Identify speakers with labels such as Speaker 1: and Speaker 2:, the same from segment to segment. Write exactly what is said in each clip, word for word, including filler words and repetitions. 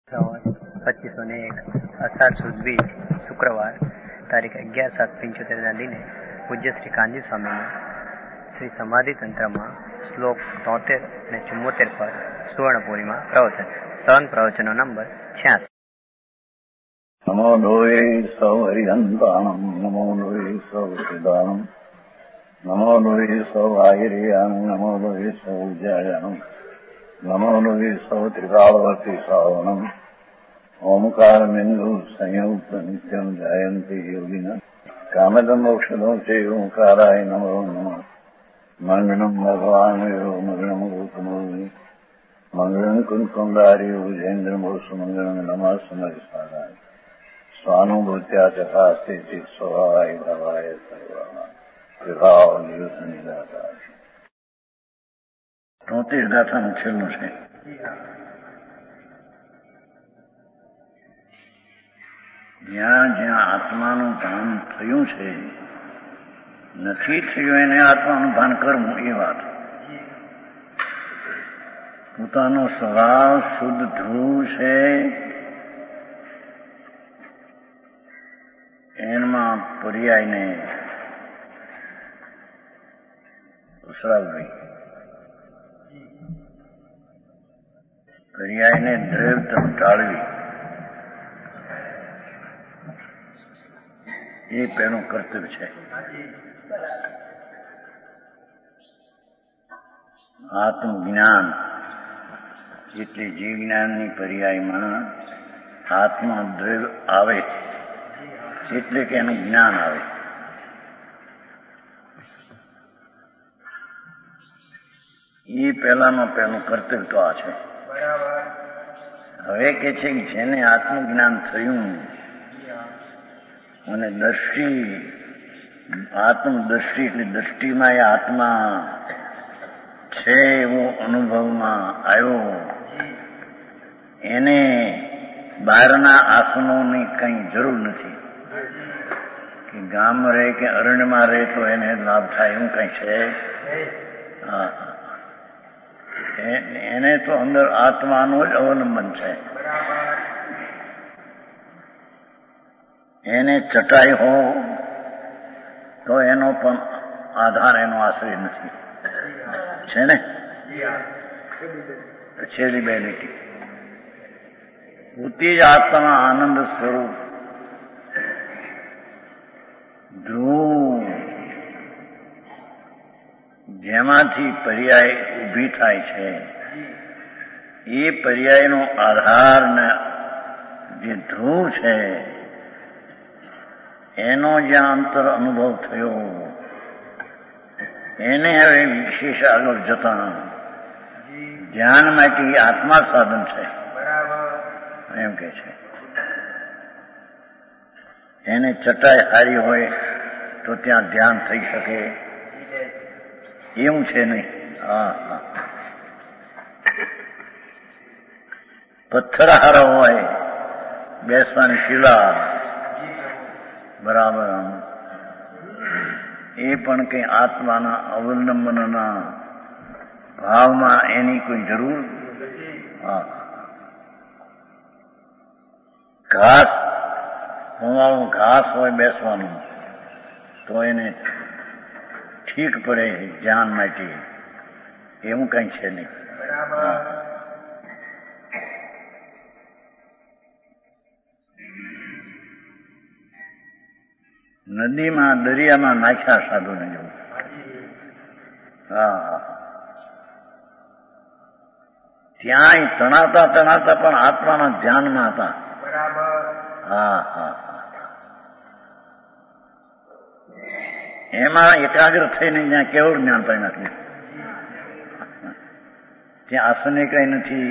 Speaker 1: પચીસો ને એક અષાઢ સુદ બીજ શુક્રવાર તારીખ અગિયાર સાત પંચોતેરના દિને પૂજ્ય શ્રી કાનજી સ્વામીનું શ્રી સમાધિ તંત્રમાં શ્લોક તોતેર અને ચુમ્મોતેર પર સુવર્ણપુરીમાં પ્રવચન સહન પ્રવચનો નંબર છ્યાસી.
Speaker 2: નમો લોહે સૌ હરિહંતાણમ નમો લોહે સૌ સિદ્ધાણમ નમો લોહે સૌ આયર્યાણમ નમો લોહે સૌ ઉજ્જાયાણમ નમો લોહે સૌ ત્રિકાળવતી શ્રાવણમ ઓમકાર બિંદુ સંયુક્ત નિત્યમ જાયંતી યોગિના કામદમ મોક્ષદો છે ઓંકારાય નમો નમઃ મંગળમ ભગવાન મંગળમ ગોતમોની મંગળમ કુંકુંડારી ઉજેન્દ્રમોષ મંગળમ નમઃ સમરિસારાય સ્વાનુભૂત્યા ચકાસ્તે સ્વભાવાય ભવાય સર્વા વિભાવ નિદાતા. તોતેર ગાથાનું છેલ્લું છે. જ્યાં જ્યાં આત્માનું ભાન થયું છે, નથી થયું એને આત્માનું ભાન કરવું એ વાત. પોતાનો સ્વભાવ શુદ્ધ ધ્રુવ છે, એમાં પર્યાયને ઉસરાવવી, પર્યાયને દ્રવ્ય તરફ ટાળવી, એ પહેલું કર્તવ્ય છે. આત્મજ્ઞાન એટલે જીવ જ્ઞાનની પર્યાયમાં આત્મા દ્રવ્ય આવે એટલે કે એનું જ્ઞાન આવે. એ પહેલાનો પહેલું કર્તવ્ય તો આ છે. હવે કે છે કે જેને આત્મજ્ઞાન થયું અને દ્રષ્ટિ આત્મદ્રષ્ટિ એટલે દ્રષ્ટિમાં એ આત્મા છે એવો અનુભવમાં આવ્યો, એને બહારના આસનોની કંઈ જરૂર નથી. કે ગામ રહે કે અરણ્યમાં રહે તો એને લાભ થાય એવું કંઈ છે. હા, એને તો અંદર આત્માનું જ અવલંબન છે. એને ચટાઈ હો તો એનો પણ આધાર એનો આશ્રય નથી. છે ને છેલ્લી બે લીટી પોતે જ આત્મા આનંદ સ્વરૂપ ધ્રુવ, જેમાંથી પર્યાય ઊભી થાય છે, એ પર્યાયનો આધાર ને જે ધ્રુવ છે એનો જ્યાં અંતર અનુભવ થયો, એને હવે વિશેષ આગળ જતા ધ્યાન માટે આત્મા સાધન છે એમ કે છે. એને ચટાઈ હારી હોય તો ત્યાં ધ્યાન થઈ શકે એવું છે નહીં. હા હા પથ્થર હારા હોય, બેસવાની શિલા બરાબર, એ પણ કઈ આત્માના અવલંબનના ભાવમાં એની કોઈ જરૂર. હા ઘાસ હોવાનું ઘાસ હોય બેસવાનું તો એને ઠીક પડે ધ્યાન માટે, એવું કઈ છે નહીં. નદીમાં દરિયામાં નાખ્યા સાધુને જવું. હા હા ત્યાં તણાતા તણાતા પણ આત્માના ધ્યાનમાં હતા. હા હા એમાં એકાગ્ર થઈને જ્યાં કેવું જ્ઞાન પાઈ નાખ્યું, ત્યાં આસને કઈ નથી.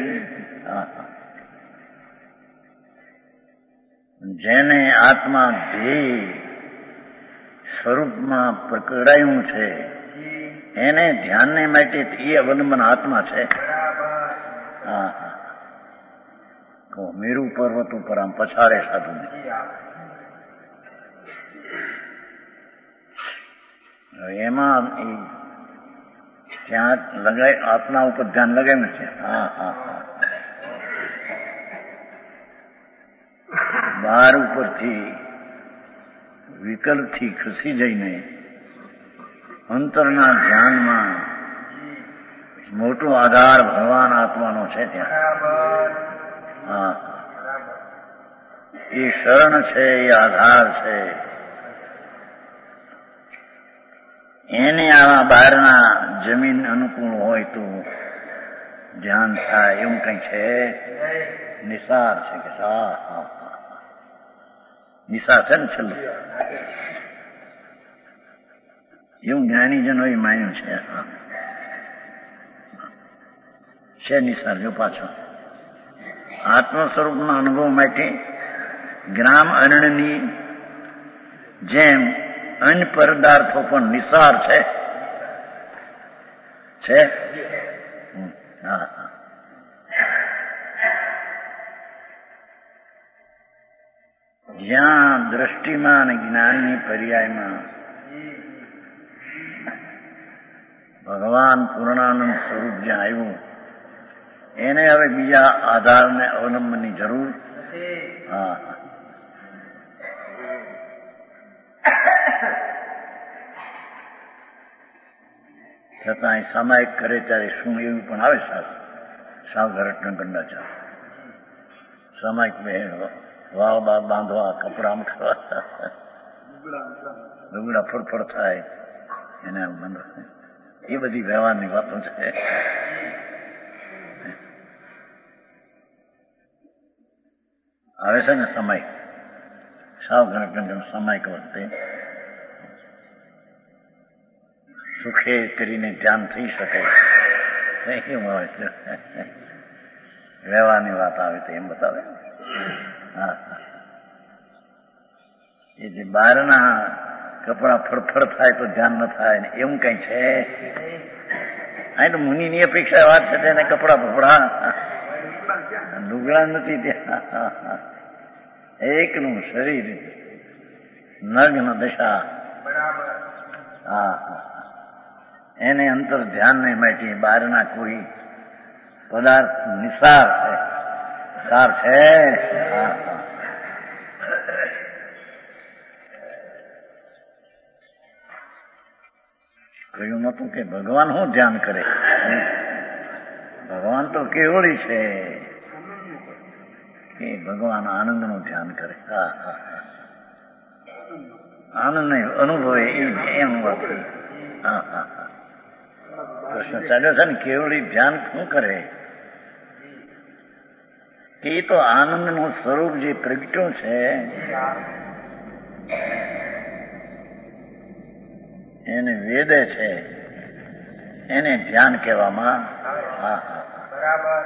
Speaker 2: જેને આત્મા ધ્યેય સ્વરૂપમાં પકડાયું છે એને ધ્યાનને માટે એ અવલંબન આત્મા છે. હા હા મેરુ પર્વત ઉપર આમ પછાડે સાધુને, એમાં ત્યાં લગાય આત્મા ઉપર ધ્યાન લગાવ્યું છે. હા હા હા બહાર ઉપરથી વિકલ્પથી ખસી જઈને અંતરના ધ્યાનમાં મોટો આધાર ભગવાન આત્માનો છે ત્યાં. હા, એ શરણ છે, એ આધાર છે. એને આવા બહારના જમીન અનુકૂળ હોય તો ધ્યાન થાય એવું કઈ છે? નિસાર છે કે હા હા નિસાર છે ને છેલ્લું એવું જ્ઞાનીજનો એ માન્યું છે. છે નિસાર જો પાછો આત્મ સ્વરૂપના અનુભવ માટે ગ્રામ અરણ્યની જેમ અન્ય પદાર્થો પણ નિસાર છે. છે હા હા. જ્યાં દ્રષ્ટિમાં અને જ્ઞાનની પર્યાયમાં ભગવાન પૂર્ણાનંદ સ્વરૂપ જ્યાં આવ્યું એને હવે બીજા આધારને અવલંબનની જરૂર. હા છતાં એ સામાયિક કરે ત્યારે શું એવું પણ આવે સાહેબ સાવ ઘરટના ગંડાચાર સામાયિક બે વાવ બાગ બાંધવા કપડા મૂકવા લુગડા ફરફર થાય એને બંધ એ બધી વ્યવહારની વાતો છે. આવે છે ને સમય સાવ ઘરટના સામાયિક વખતે સુખે કરીને ધ્યાન થઈ શકે કેમ આવે છે વ્યવહારની વાત આવે તો એમ બતાવે. હા એ જે બહારના કપડા ફરફર થાય તો ધ્યાન ન થાય ને એવું કઈ છે? અહીં તો મુનિની અપેક્ષા વાત છે તેને કપડા ફફડા લુગડા નથી ત્યાં એકનું શરીર નગ્ન દશા. હા એને અંતર ધ્યાન નહીં માટે બહારના કોઈ પદાર્થ નિસાર છે. સાર છે. હા કહ્યું નતું કે ભગવાન શું ધ્યાન કરે? ભગવાન તો કેવળી છે કે ભગવાન આનંદનું ધ્યાન કરે. હા હા આનંદ અનુભવે એમ વાત. હા હા હા પ્રશ્ન ચાલ્યો છે ને કેવળી ધ્યાન શું કરે? કે એ તો આનંદનું સ્વરૂપ જે પ્રગટ્યું છે એને વેદે છે એને ધ્યાન કહેવામાં. હા હા બરાબર.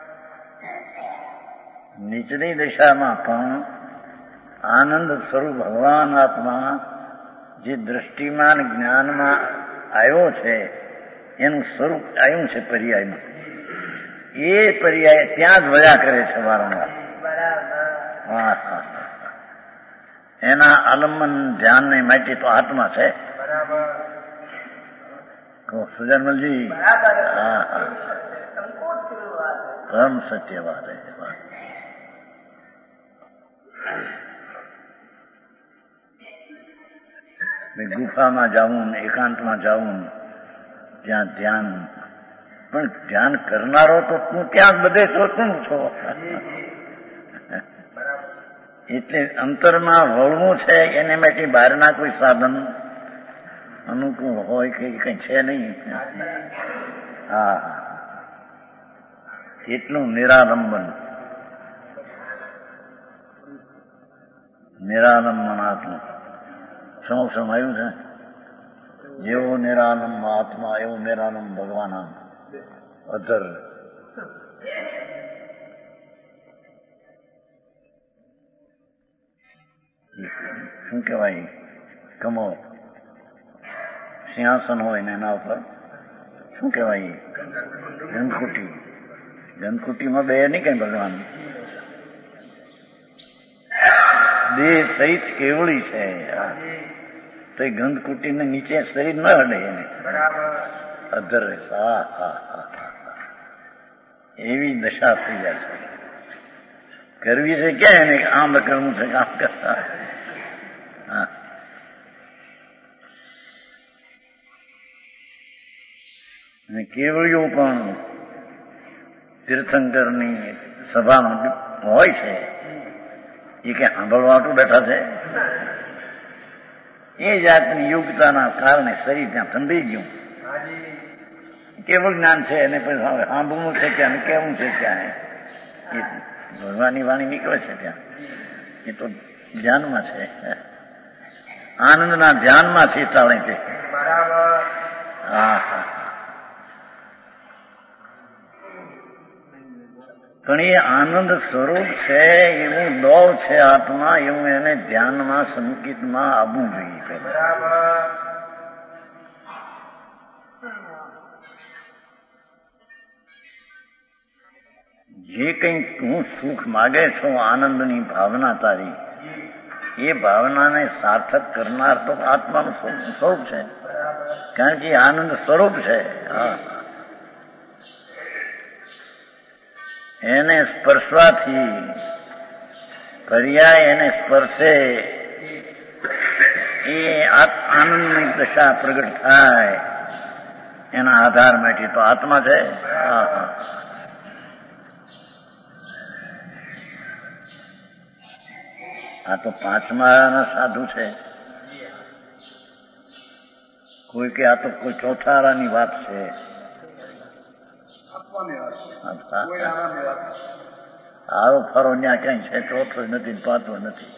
Speaker 2: નીચની દિશામાં પણ આનંદ સ્વરૂપ ભગવાન આત્મા જે દ્રષ્ટિમાન જ્ઞાનમાં આવ્યો છે એનું સ્વરૂપ આવ્યું છે પર્યાયમાં. એ પર્યાય ત્યાં જ વયા કરે છે વારંવાર. હા હા એના આલંબન ધ્યાનને માટે તો આત્મા છે. સુજનમલજી. હા હા પરમ સત્ય વાત છે. ગુફામાં જાવું એકાંતમાં જાવું ત્યાં ધ્યાન પણ ધ્યાન કરનારો તો તું ત્યાં બધે છો તું છો. એટલે અંતરમાં વળવું છે એને માટે બહારના કોઈ સાધન અનુકૂળ હોય કે કઈ છે નહીં. હા એટલું નિરાલંબન નિરાલંબન આત્મા સમક્ષમ આવ્યું છે. જેવો નિરાલંબ આત્મા એવો નિરાલંબ ભગવાન અધર. શું કહેવાય? કમો સિંહાસન હોય ને એના ઉપર શું કહેવાય? ગંધકુટી. ગંધકુટીમાં બે નહીં કઈ ભગવાન દેહ સહિત કેવળી છે તો એ ગંધકુટીને નીચે શરીર ન હડે એને અધર. હા હા હા એવી દશા થઈ જાય છે. કરવી છે ક્યાં એને આમ કરવું છે કામ કરતા. હા અને કેવળીઓ પણ તીર્થંકરની સભામાં હોય છે એ કે સાંભળવા તો બેઠા છે. એ જાતની યોગ્યતાના કારણે શરીર ત્યાં ઠંડી ગયું. કેવું જ્ઞાન છે એને પછી સાંભળવું છે ક્યાં કેવું છે ક્યાં એ ભગવાનની વાણી નીકળે છે ત્યાં. એ તો ધ્યાનમાં છે, આનંદના ધ્યાનમાં છે ચાલે છે. હા હા પણ એ આનંદ સ્વરૂપ છે એવું દોર છે આત્મા, એવું એને ધ્યાનમાં સંકિતમાં આવવું જોઈએ. જે કંઈ તું સુખ માગે છો આનંદની ભાવના તારી, એ ભાવનાને સાર્થક કરનાર તો આત્માનું સ્વરૂપ છે, કારણ કે આનંદ સ્વરૂપ છે. હા એને સ્પર્શવાથી પર્યાય એને સ્પર્શે એ આનંદની દશા પ્રગટ થાય એના આધાર માટે તો આત્મા છે. હા હા આ તો પાંચમાળાના સાધુ છે. કોઈ કે આ તો કોઈ ચોથાળાની વાત છે. આરો ફરો ત્યાં ક્યાંય છે, ચોથો નથી પાંચો નથી.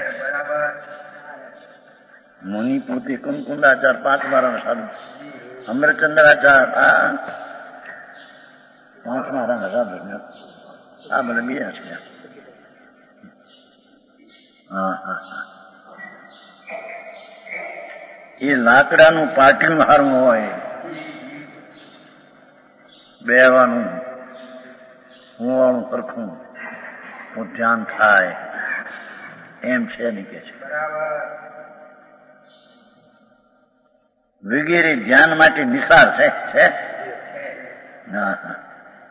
Speaker 2: મુનિ પોતે કુંકુંદાચાર પાંચ મારાના સાધુ, અમરચંદ્રાચાર આ પાંચ મારાના સાધુ, આ બધા બીજા છે. હા હા હા એ લાકડાનું પાટિયું હારું હોય, બેવાનું હુંવાળું સરખું ધ્યાન થાય એમ છે નહીં કે છે. વગેરે ધ્યાન માટે નિસાર છે. હા હા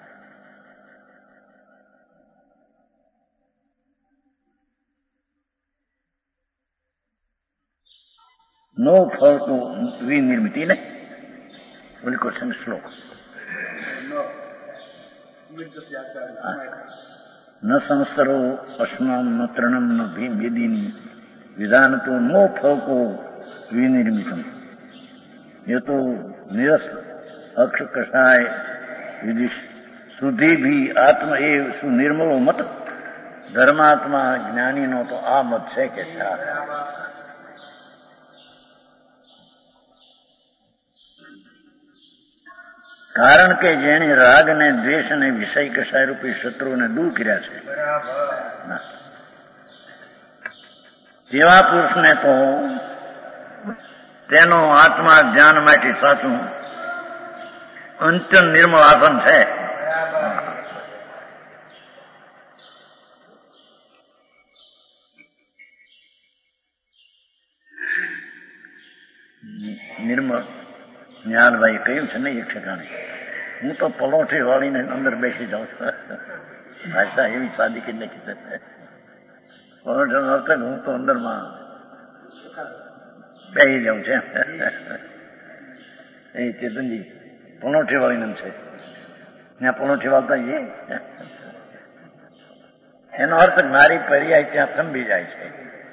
Speaker 2: નો ફળ તો વિનિર્મિતિ ને બોલી ક્વેશ્ચન શ્લોક ન સંસ્કરો અશ્નામ ન તૃણમ ન ભીમિદિની વિધાન તો નો ફળ કો વિનિર્મિતમ. ये तो निरस अक्ष कषाय विधि સુધી ભી આત્મ એ સુનિર્મળો મત ધર્માત્મા જ્ઞાનીનો તો આ મત છે કે કારણ કે જેણે રાગ ને દ્વેષ અને વિષય કષાય રૂપી શત્રુઓને દૂર કર્યા છે તેવા પુરુષને તો તેનો આત્મા ધ્યાન માટે સાચું અંત્યન નિર્મળ આસન છે. નિર્મળ જ્ઞાનભાઈ કહ્યું છે ને એક ઠેકાણે, હું તો પલોઠી વાળીને અંદર બેસી જાઉં છું. ભાષા એવી સાદી કે નથી પલોઠી અર્થ હું તો અંદરમાં બેસી જાઉં છે. એ ચેતનજી પલોઠી વાળીને છે ત્યાં પલોઠી વાળતા જઈએ એનો અર્થ મારી પર્યાય ત્યાં થંભી જાય છે.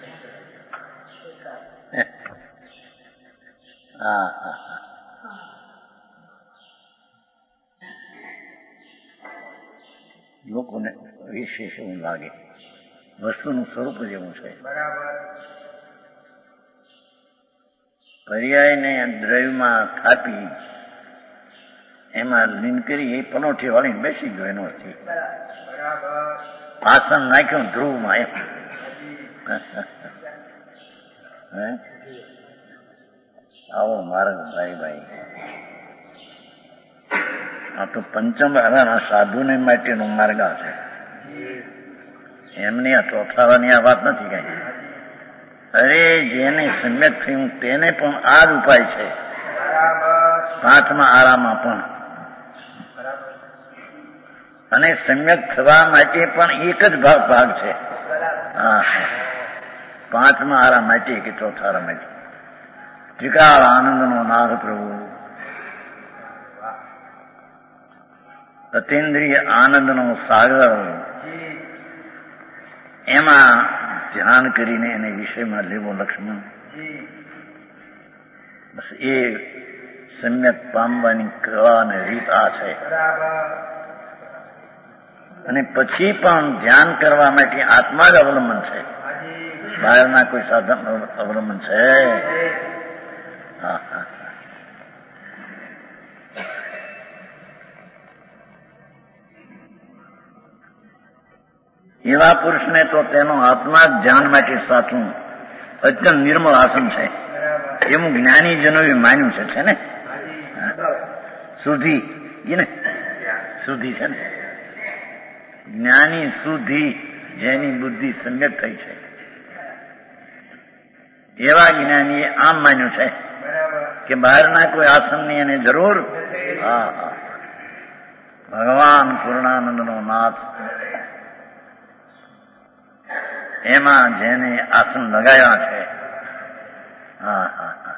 Speaker 2: હા હા લોકોને વિશેષ એવું લાગે, વસ્તુનું સ્વરૂપ જ એવું છે. પર્યાયને દ્રવ્યમાં થાપી એમાં લીન કરી એ પલોઠી વાળીને બેસી ગયો એનો અર્થ આસન નાખ્યું ધ્રુવમાં એમ. હે આવો માર્ગ ભાઈ ભાઈ, આ તો પંચમ આરાના સાધુને માટેનો માર્ગ છે. એમની આ ચોથાવાની આ વાત નથી કઈ. અરે જેને સમ્યક થયું તેને પણ આ જ ઉપાય છે. પાંચમા આરામાં પણ અને સમ્યક થવા માટે પણ એક જ ભાગ ભાગ છે. હા પાંચમા હારા માટે કે ચોથા હારા માટે ત્રિકાળ આનંદનો નાથ પ્રભુ, અતિન્દ્રિય આનંદનો સાગર, એમાં ધ્યાન કરીને એને વિષયમાં લેવો લક્ષ્મણ. બસ એ સમ્યક પામવાની કળા અને રીત આ છે. અને પછી પણ ધ્યાન કરવા માટે આત્મા જ અવલંબન છે, બહારના કોઈ સાધન અવલંબન છે. હા હા એવા પુરુષને તો તેનો આત્મા ધ્યાન માટે સાચું અત્યંત નિર્મળ આસન છે એવું જ્ઞાનીજનોએ માન્યું છે. છે ને સુધી ને સુધી છે ને જ્ઞાની સુધી જેની બુદ્ધિ સમ્યક થઈ છે એવા જ્ઞાનીએ આમ માન્યું છે કે બહારના કોઈ આસનની એને જરૂર. હા હા ભગવાન પૂર્ણાનંદનો નાથ, એમાં જેને આસન લગાવ્યા છે, હા હા હા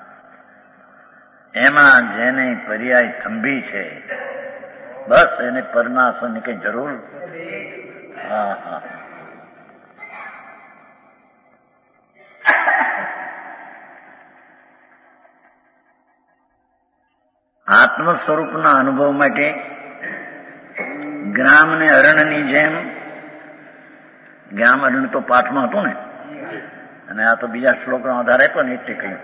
Speaker 2: એમાં જેને પર્યાય થંભી છે, બસ એને પરમાસનની કઈ જરૂર. હા હા આત્મ સ્વરૂપના અનુભવ માટે ગ્રામ ને અરણ્યની જેમ, ગ્રામ અરણ્ય તો પાઠમાં હતું ને, અને આ તો બીજા શ્લોકના આધારે પણ એટલે કહ્યું.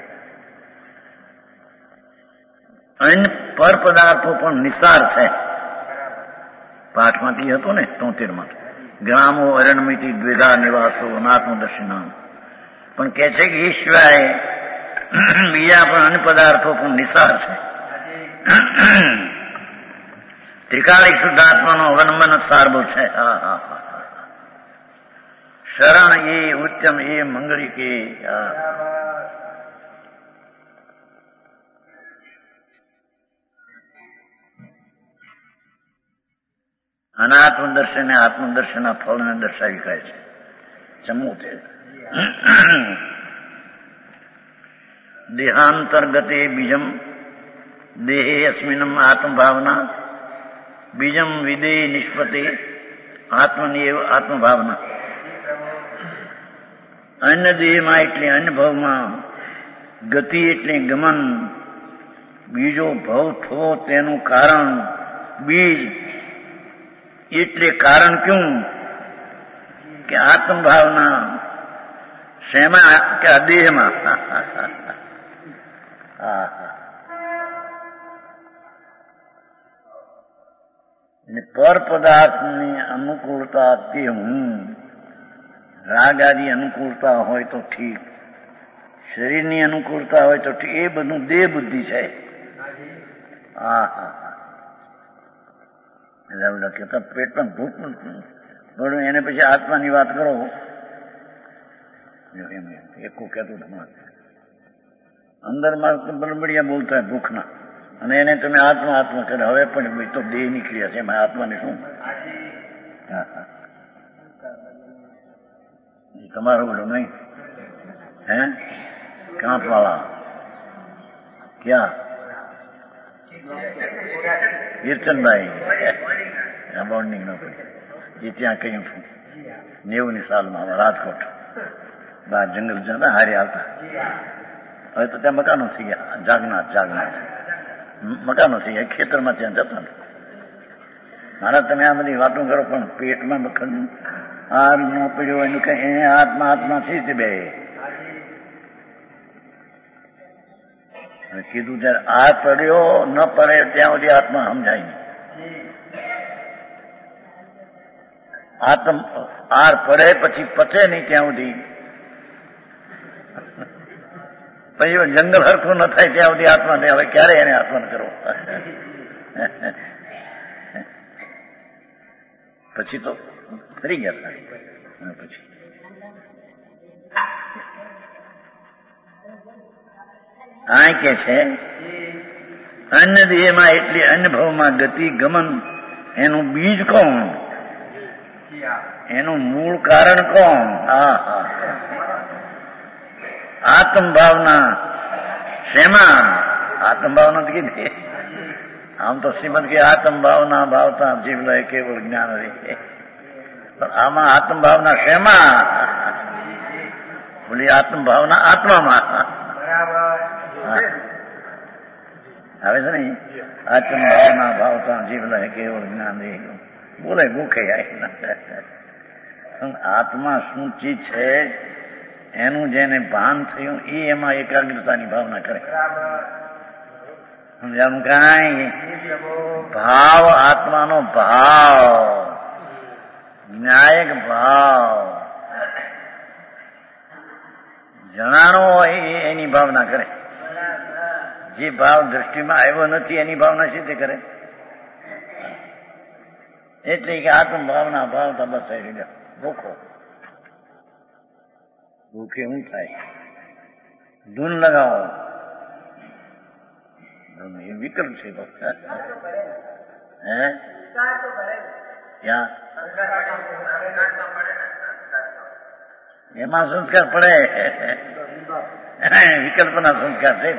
Speaker 2: અન્ય પર પદાર્થો પણ નિસાર છે, પાઠમાંથી હતું ને તોતેર માં. ગ્રામો અરણ્યમિતિ દ્વિધા નિવાસો અનાત્મદર્શિનામ, પણ કે છે કે એ સિવાય બીજા પણ અન્ય પદાર્થો પણ નિસાર છે. ત્રિકાળિક શુદ્ધાત્માનો અવલંબન સારભૂત છે. હા હા હા શરણ એ ઉત્તમ એ મંગળી કે અનાત્મદર્શન આત્મદર્શનના ફળને દર્શાવી કહે છે. ચમુતે દેહાંતર્ગતે બીજમ દેહે અસ્મિનમ આત્મભાવના બીજમ વિદે નિષ્પતે આત્મનિયવ આત્મભાવના. અન્ય દેહમાં એટલે અન્ય ભાવમાં, ગતિ એટલે ગમન, બીજો ભાવ થવો તેનું કારણ, બીજ એટલે કારણ ક્યું કે આત્મભાવના શેમાં કે અદેહમાં. હા પર પદાર્થની અનુકૂળતા તે હું, રાગ આદિ અનુકૂળતા હોય તો ઠીક, શરીરની અનુકૂળતા હોય તો ઠીક, એ બધું દેહ બુદ્ધિ છે. હા હા એટલે કેતા પેટ પણ ભૂખ પણ એને પછી આત્માની વાત કરો એમ એકું કહેતું અંદર માં બળબડિયા બોલતા હોય ભૂખના, અને એને તમે આત્મા આત્મા કરે. હવે પણ તો દેહ નીકળ્યા છે, એમાં આત્માને શું? હા હા તમારું બધું નહીં હે કાંત વાળા ક્યાં હીરચંદભાઈ બોન્ડિંગ ન પડી એ ત્યાં કહ્યું છું નેવું ની સાલમાં રાજકોટ બહાર જંગલ જતા હારી આવતા. હવે તો ત્યાં મકાનો થઈ ગયા, જાગનાથ જાગનાથ મકાનો થઈ ગયા, ખેતરમાં ત્યાં જતા. મારા તમે આ બધી વાતો કરો પણ પેટમાં મખન આ ન પડ્યો એનું કઈ આત્મા આત્મા છે બે કીધું. જયારે આ પડ્યો ન પડે ત્યાં સુધી આત્મા સમજાય નહીં. આત્મ આર પડે પછી પચે નહીં ત્યાં સુધી, પછી જંગલ હરખું ન થાય ત્યાં સુધી આત્મા નહીં. હવે ક્યારે એને આત્મા કરવો? પછી તો ફરી ગયા. પછી આ કે છે અન્ય દેહમાં એટલે અન્ય ભાવમાં ગતિ ગમન, એનું બીજ કોણ? એનું મૂળ કારણ કોણ? હા હા આત્મભાવના. શેમાં? આત્મભાવના તો કીધી. આમ તો શ્રીમદ કે આત્મભાવના ભાવતા જીવ લે કેવળ જ્ઞાન રહે, પણ આમાં આત્મભાવના શેમાં? બોલી આત્મભાવના આત્મામાં આવે છે ને. આત્મભાવના ભાવતા જીવ લે કેવળ જ્ઞાન રહે. બોલે ભૂખે આત્મા શું ચીજ છે એનું જેને ભાન થયું એ એમાં એકાગ્રતાની ભાવના કરે. સમજાવું? કાંઈ ભાવ, આત્માનો ભાવ, ન્યાયક ભાવ જણાણો હોય એની ભાવના કરે. જે ભાવ દ્રષ્ટિમાં આવ્યો નથી એની ભાવના શી રીતે કરે? એટલે કે આત્મ ભાવના ભાવતા બસ આવી ગયો. ભૂખો ભૂખે શું થાય? ધૂન લગાવો. એ વિકલ્પ છે. હે ક્યાં એમાં સંસ્કાર પડે? વિકલ્પના સંસ્કાર છે.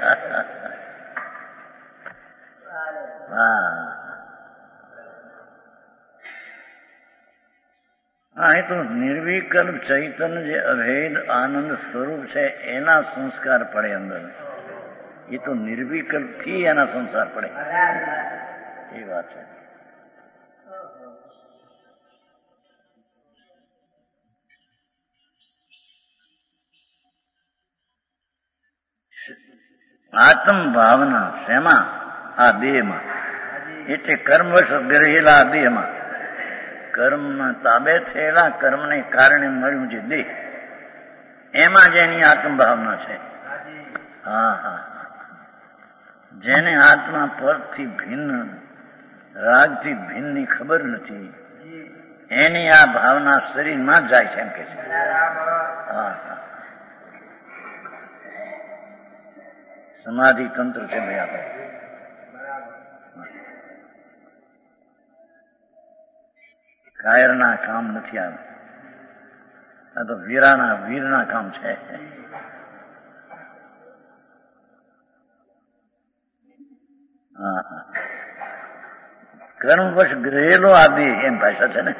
Speaker 2: હા હા એ તો નિર્વિકલ્પ ચૈતન્ય જે અભેદ આનંદ સ્વરૂપ છે એના સંસ્કાર પડે અંદર. એ તો નિર્વિકલ્પ થી એના સંસાર પડે એ વાત છે. આત્મ ભાવના શેમાં? આ દેહમાં. એટલે કર્મવશ ગરેલા આ દેહમાં, કર્મ તાબે થયેલા કર્મને કારણે મળ્યું છે દેહ, એમાં જેની આત્મ ભાવના છે. હા હા જેને આત્મા પરથી ભિન્ન, રાગથી ભિન્નની ખબર નથી એની આ ભાવના શરીરમાં જ જાય છે એમ કે છે. હા હા સમાધિ તંત્ર છે ભાઈ આપણે. કાયરના કામ નથી આ. આ તો વીરાના વીરના કામ છે. હા હા કર્મવશ ગ્રહેલો આદિ એમ ભાષા છે ને.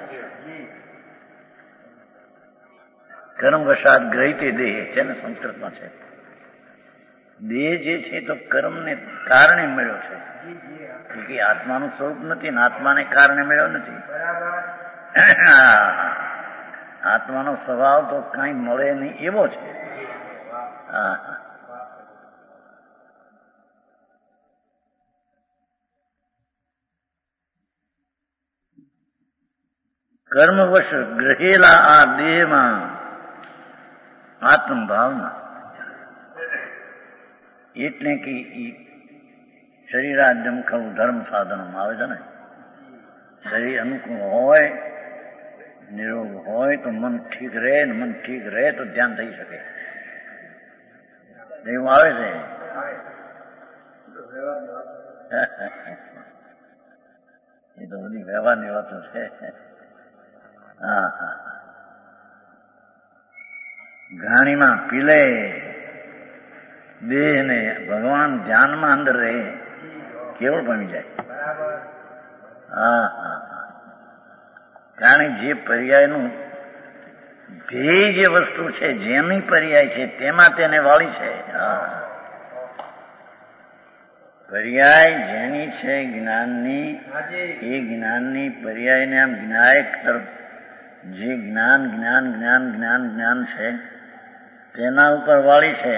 Speaker 2: કર્મવશાત ગ્રહિત દેહ છે ને સંસ્કૃતમાં છે. દેહ જે છે તો કર્મને કારણે મળ્યો છે કે આત્માનું સ્વરૂપ નથી ને આત્માને કારણે મળ્યો નથી. આત્માનો સ્વભાવ તો કઈ મળે નહીં એવો છે. હા કર્મવશ ગ્રહેલા આ દેહમાં આત્મ ભાવના એટલે કે શરીરાદ્યમ ખરું ધર્મ સાધનમાં આવે છે ને. શરીર અનુકૂળ હોય, નિરોગ હોય તો મન ઠીક રહે, ને મન ઠીક રહે તો ધ્યાન થઈ શકે. એવું આવે છે. એ તો બધી વ્યવહારની વાતો છે. હા હા ઘાણીમાં પીલે દેહ ને ભગવાન ધ્યાનમાં અંદર રહે કેવળ પામી જાય. હા હા કારણ જે પર્યાયનું ધ્યેય જે વસ્તુ છે જેની પર્યાય છે તેમાં તેને વાળી છે. પર્યાય જેની છે જ્ઞાનની, એ જ્ઞાનની પર્યાયને આમ જ્ઞાયક તરફ જે જ્ઞાન જ્ઞાન જ્ઞાન જ્ઞાન જ્ઞાન છે તેના ઉપર વાળી છે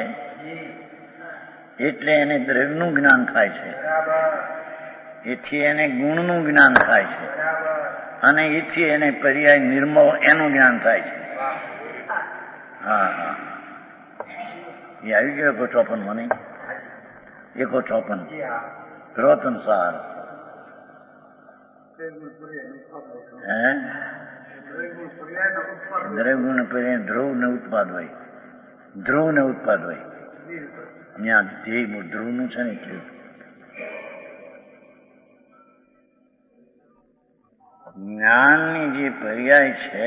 Speaker 2: એટલે એને દ્રવ્યનું જ્ઞાન થાય છે, એથી એને ગુણનું જ્ઞાન થાય છે અને એથી એને પર્યાય નિર્મળ એનું જ્ઞાન થાય છે. હા હા એ આવી ગયો એકો ચોપન મને એકો ચોપન રોતન સાર હે દ્રવ્ય ને પર્યાય ધ્રુવ ને ઉત્પાદ હોય, ધ્રુવ ને ઉત્પાદ હોય. ત્યાં ધ્યેય ધ્રુવ નું છે ને એટલું જ્ઞાનની જે પર્યાય છે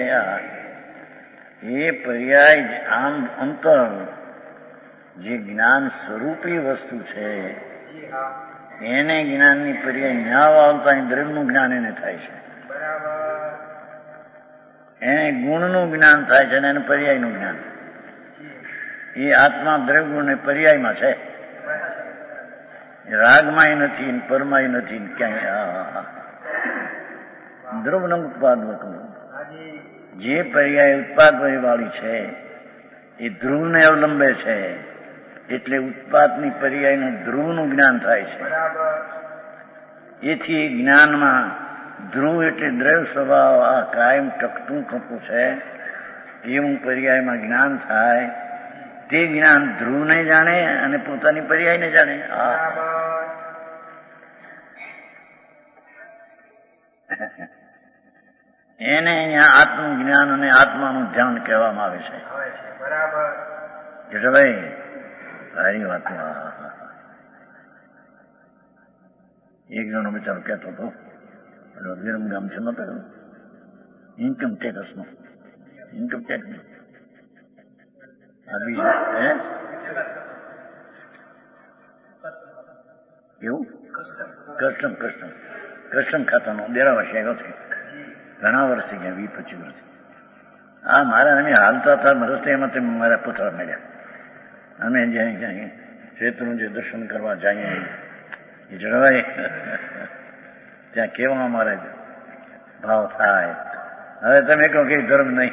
Speaker 2: એ પર્યાય આમ અંતર જે જ્ઞાન સ્વરૂપી વસ્તુ છે એને જ્ઞાનની પર્યાય ન્યાવ આવતા દ્રવ્યનું જ્ઞાન એને થાય છે. એને ગુણનું જ્ઞાન થાય છે અને એને પર્યાયનું જ્ઞાન. એ આત્મા દ્રવ્ય ગુણ પર્યાયમાં છે, રાગમાંય નથી, પરમાય નથી, ક્યાંય દ્રવ્યનું ઉત્પાદક જે પર્યાય ઉત્પાદ વાળી છે એ ધ્રુવને અવલંબે છે, એટલે ઉત્પાદની પર્યાયનું ધ્રુવનું જ્ઞાન થાય છે. એથી જ્ઞાનમાં ધ્રુવ એટલે દ્રવ્ય સ્વભાવ આ કાયમ ટકતું ટકતું છે એવું પર્યાયમાં જ્ઞાન થાય. તે જ્ઞાન ધ્રુવને જાણે અને પોતાની પર્યાયને જાણે. એને અહીંયા આત્મ જ્ઞાન અને આત્માનું ધ્યાન કહેવામાં આવે છે. એટલે ભાઈ સારી વાત. એક જણો બિચારો કહેતો હતો, વિરમગામ છે નતો ઇન્કમ ટેક્સ નો ઇન્કમ ટેક્સ એવું કસ્ટમ કસ્ટમ કસ્ટમ ખાતાનો દેરાવાસી આવ્યો છે. ઘણા વર્ષ થઈ ગયા, વીસ પચીસ વર્ષ. હા, મારા અમે હાલતા હતા રસ્તે એમાં તે મારા પુત્ર મળ્યા. અમે જ્યાં જ્યાં ક્ષેત્રનું જે દર્શન કરવા જઈએ એ જળવાય ત્યાં કેવા અમારે ભાવ થાય. હવે તમે કહો કે ધર્મ નહીં.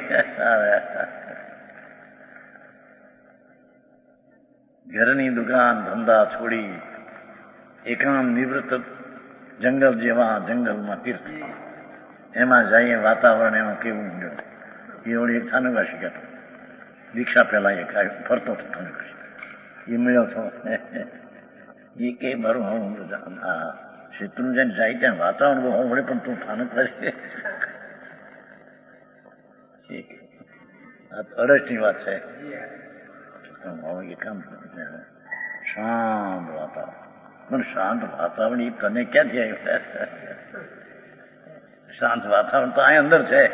Speaker 2: ઘરની દુકાન ધંધા છોડી એકાંત નિવૃત્ત જંગલ જેવા જંગલમાં તીર્થ એમાં જઈએ. વાતાવરણ એમાં કેવું ગયું. એ વળી એક થાનવાસી કહેતો, દીક્ષા પેલા એક ફરતો હતો થાનવાસી, એ મળ્યો છો એ કે મારું હું હા શેત્રુ જઈને જાય ત્યાં વાતાવરણ બહુ વળે પણ તું થાનકવાસી. અરસની વાત છે. કામ શાંત વાતાવરણ, પણ શાંત વાતાવરણ એ તને ક્યાંથી આવ્યું? શાંત વાતાવરણ તો અહીં અંદર છે.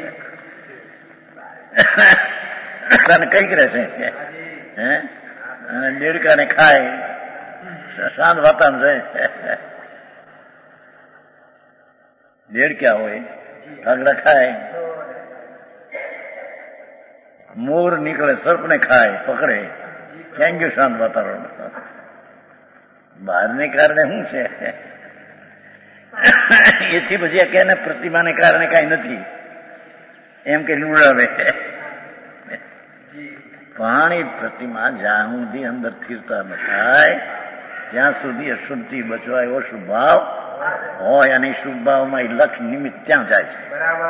Speaker 2: તને કઈક રહેશે હે અને દેડકાને ખાય, શાંત વાતાવરણ છે. દેડક્યા હોય, કાગડા ખાય, મોર નીકળે સર્પને ખાય પકડે, ક્યાં ગયું શાંત વાતાવરણ? બહારને કારણે શું છે? એથી પછી કે પ્રતિમાને કારણે કઈ નથી એમ કે લુડાવે. પાણી પ્રતિમા જ્યાં સુધી અંદર સ્થિરતા બતાય ત્યાં સુધી અશુદ્ધિ બચવાય એવો શુભ ભાવ હોય અને શુભ ભાવમાં એ લક્ષ નિમિત્ત ત્યાં જાય છે.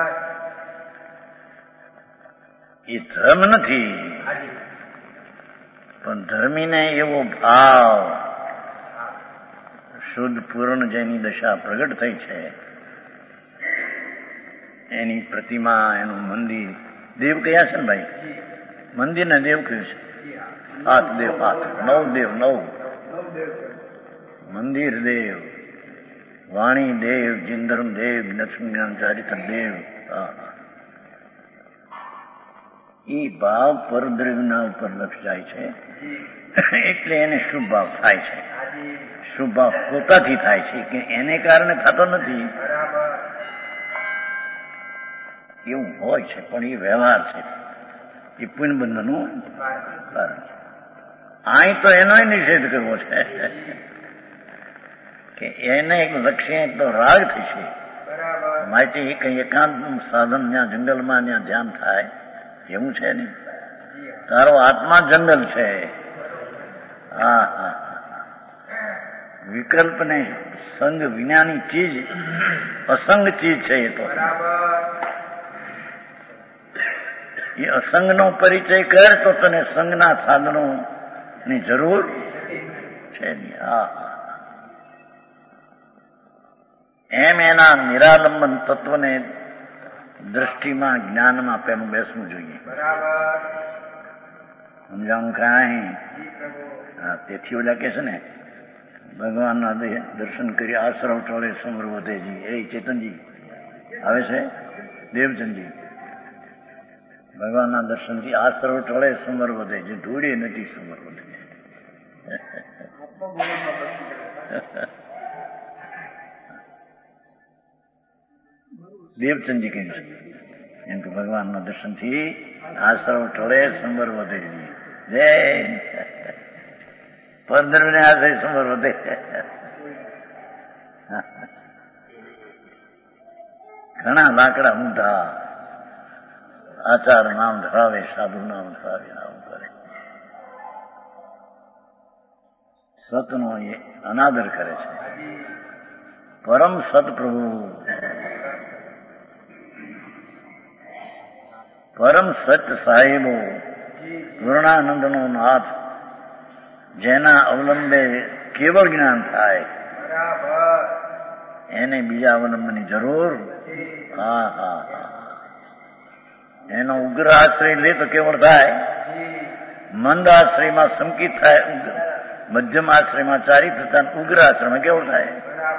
Speaker 2: એ ધર્મ નથી, પણ ધર્મીને એવો ભાવ શુદ્ધ પૂર્ણ જેની દશા પ્રગટ થઈ છે એની પ્રતિમા, એનું મંદિર, દેવ કયા છે ને ભાઈ? મંદિર ને દેવ કયું છે? હાથ દેવ, હાથ નવ દેવ, નવ મંદિર દેવ, વાણી દેવ, જિંદરમ દેવ, લક્ષ્મી ચારિત્ર દેવ. એ ભાવ પરદ્રવ્યના ઉપર લક્ષ જાય છે એટલે એને શુભ ભાવ થાય છે. શુભ ભાવ પોતાથી થાય છે કે એને કારણે થતો નથી એવું હોય છે, પણ એ વ્યવહાર છે, એ પુણ્યબંધનું કારણ છે. અહીં તો એનો નિષેધ કરવો છે કે એને એક લક્ષ્ય એક તો રાગ થશે માટે એ કઈ એકાંતનું સાધન ત્યાં જંગલમાં ત્યાં ધ્યાન થાય એવું છે ને. તારો આત્મા જંગલ છે. હા હા, વિકલ્પને સંગ વિનાની ચીજ અસંગ ચીજ છે. એ તો એ અસંગનો પરિચય કર તો તને સંગના સાધનો ની જરૂર છે નહીં. હા, એમ એના નિરાલંબન તત્વને દ્રષ્ટિમાં જ્ઞાનમાં પેલું બેસવું જોઈએ. સમજાવું કાંઈ? હા, તેથી ઓલા કે છે ને ભગવાનના દર્શન કરી આશ્રવ ચોળે સમર વધેજી. એ ચેતનજી આવે છે દેવચંદજી ભગવાનના દર્શનથી આ સર્વ ટળે સમર વધે, જે ધૂળે નથી સમર વધે. દેવચંદજી કહે છે એમ કે ભગવાનના દર્શનથી આ સર્વ ટળે સમર વધે. જય પંદરને હાથે સમર વધે. ઘણા લાકડા ઊંધા આચાર નામ ધરાવે, સાધુ નામ ધરાવે, નામ કરે, સતનો એ અનાદર કરે છે. પરમ સદપ્રભુ, પરમ સત્ય સાહેબો, પૂર્ણાનંદનો નાથ, જેના અવલંબે કેવળ જ્ઞાન થાય, એને બીજા અવલંબની જરૂર. હા હા હા એનો ઉગ્ર આશ્રય લે તો કેવળ થાય, મંદ આશ્રયમાં સંકિત થાય, મધ્યમ આશ્રયમાં ચારિત થતા, ઉગ્ર આશ્રયમાં કેવળ થાય.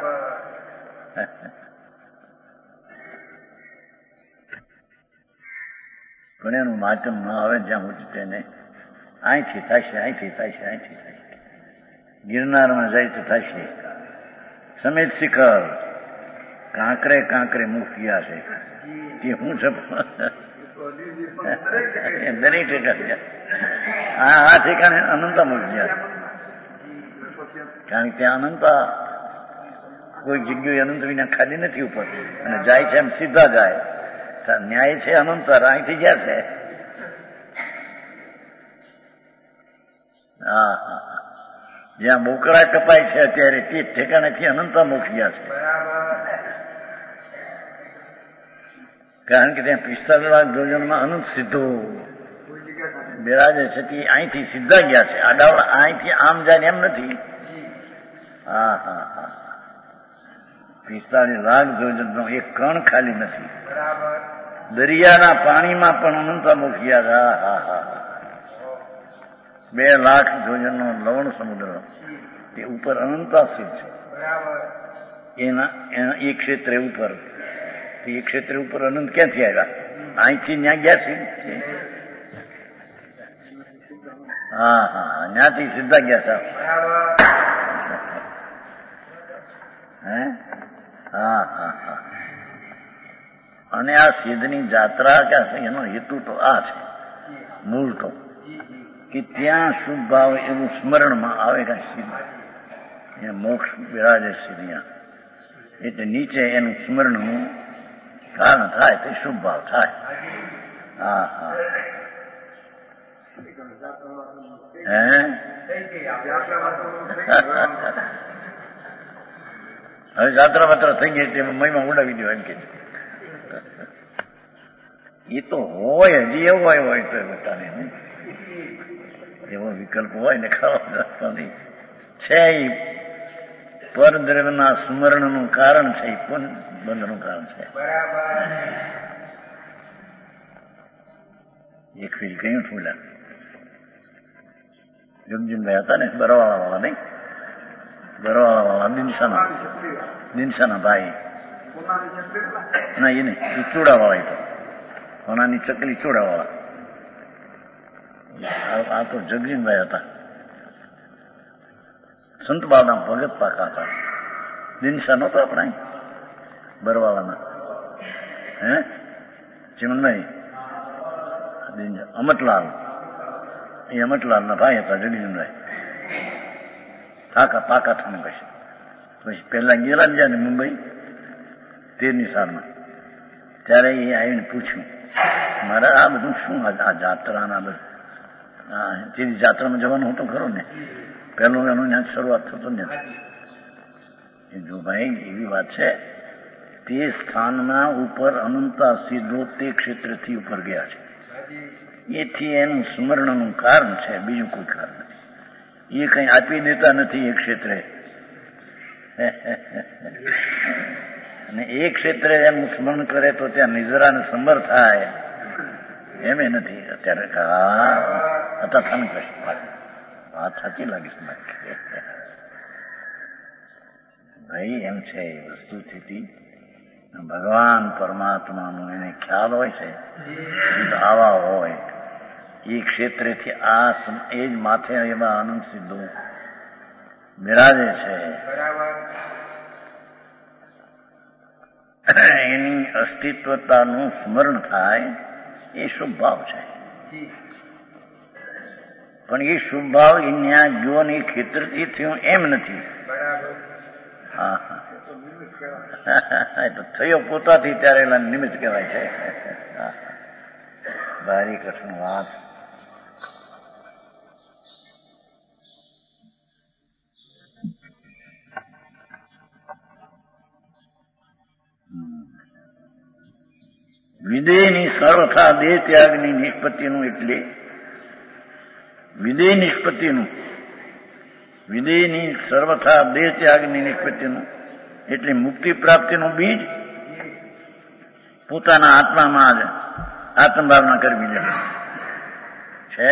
Speaker 2: પણ એનું માધ્યમ ન આવે જ્યાં સુધી તેને અહીંથી થાય છે, અહીંથી થાય છે, અહીંથી થાય છે. ગિરનારમાં જાય તો થાય છે સમેત શિખર, કાંકરે કાંકરે મૂક્યા છે તે હું છે દરેક ઠેકાણે આ આ ઠેકાણે અનંતા મૂક્યા, કારણ કે ત્યાં અનંતા કોઈ જગ્યાએ અનંત વિના ખાલી નથી ઉપર, અને જાય છે એમ સીધા જાય. ન્યાય છે અનંતર, અહીંથી ગયા છે. હા હા જ્યાં બોકડા કપાય છે અત્યારે તે ઠેકાણેથી અનંતા મોક્ષ ગયા છે, કારણ કે ત્યાં પિસ્તાલીસ લાખ જોજનમાં અનંત સિદ્ધો બિરાજે છે તે અહીંથી સીધા ગયા છે. આડાવડા અહીંથી આમ જાય એમ નથી. હા હા હા પિસ્તાલીસ લાખ જોજનનો એક કણ ખાલી નથી. દરિયાના પાણીમાં પણ અનંતા મોક્ષ ગયા છે. હા હા હા બે લાખ જોજનનો લવણ સમુદ્ર તે ઉપર અનંતા સ્થિત છે. એના એના એ ક્ષેત્રે ઉપર એ ક્ષેત્ર ઉપર અનંત ક્યાંથી આવ્યા? અહીંથી ત્યાં ગયા છે. હા હા ત્યાંથી સીધા ગયા છે. હે હા હા હા અને આ સિદ્ધની જાત્રા કે એનો હેતુ તો આ છે, મૂળ તો કે ત્યાં શુભ ભાવ એવું સ્મરણમાં આવે કે સિદ્ધ એ મોક્ષ બિરાજે સિદ્ધિયા, એટલે નીચે એનું સ્મરણનું કારણ થાય તો શુભ ભાવ થાય. હા હા હે હવે જાત્રા વાત્રા થઈ ગઈ તેમાં મહિમા ઉડાવી દો એમ કે એ તો હોય હજી એવો હોય હોય તો બતાને એવો વિકલ્પ હોય ને ખાવા નથી છે. એ પરદ્રવ્યના સ્મરણનું કારણ છે, એ પુન બંધનું કારણ છે. એક ફીલ કયું ફૂલા જમજીનભાઈ હતા ને બરવાળા વાળા, નહીં બરવાળા વાળા દિનસાના દિનસાના ભાઈ ના એ નહીં એ ચૂડા વાળા, એ તો કોનાની ચકલી ચૂડા વાળા. આ તો જગજીનભાઈ હતા, સંત બાબા ભગત પાકા હતા. દિનસા નહોતો આપણે બરવાળાના. હે ચીમનભાઈ અમટલાલ, એ અમટલાલ ના ભાઈ હતા જગજીનભાઈ. પાકા પાકા થઈને પછી પછી પહેલા ગયેલા જ ને મુંબઈ તેરની સાલમાં, ત્યારે એ આવીને પૂછ્યું મારે આ બધું શું આ જાત્રાના બધું જેની જાત્રામાં જવાનું હતું ખરું ને, પહેલું એનું ત્યાં શરૂઆત થતું ને. જો ભાઈ એવી વાત છે, તે સ્થાનના ઉપર અનંતા સિદ્ધો તે ક્ષેત્રથી ઉપર ગયા છે, એથી એનું સ્મરણનું કારણ છે, બીજું કોઈ કારણ નથી. એ કઈ આપી દેતા નથી એ ક્ષેત્રે, અને એ ક્ષેત્રે એમ સ્મરણ કરે તો ત્યાં નિજરાને સમર થાય એમ એ નથી. અત્યારે હતા થાન વાત સાચી લાગીશ ભાઈ, એમ છે વસ્તુ સ્થિતિ. ભગવાન પરમાત્માનું એને ખ્યાલ હોય છે, આવા હોય એ ક્ષેત્રેથી આ એ જ માથે એવા આનંદ સિદ્ધો બિરાજે છે. એની અસ્તિત્વતાનું સ્મરણ થાય એ શુભ ભાવ છે. પણ એ શુભ ભાવ એ ન્યા ગયો ને એ ખેતરથી થયું એમ નથી. હા હા તો થયો પોતાથી ત્યારે એના નિમિત્ત કહેવાય છે. ભારી કૃષ્ણ વાત. વિદેયની સર્વથા દેહ ત્યાગની નિષ્પત્તિનું એટલે વિદેય નિષ્પત્તિનું વિદેયની સર્વથા દેહ ત્યાગની નિષ્પત્તિનું એટલે મુક્તિ પ્રાપ્તિનું બીજ પોતાના આત્મામાં જ આત્મભાવના કરવી જોઈએ છે.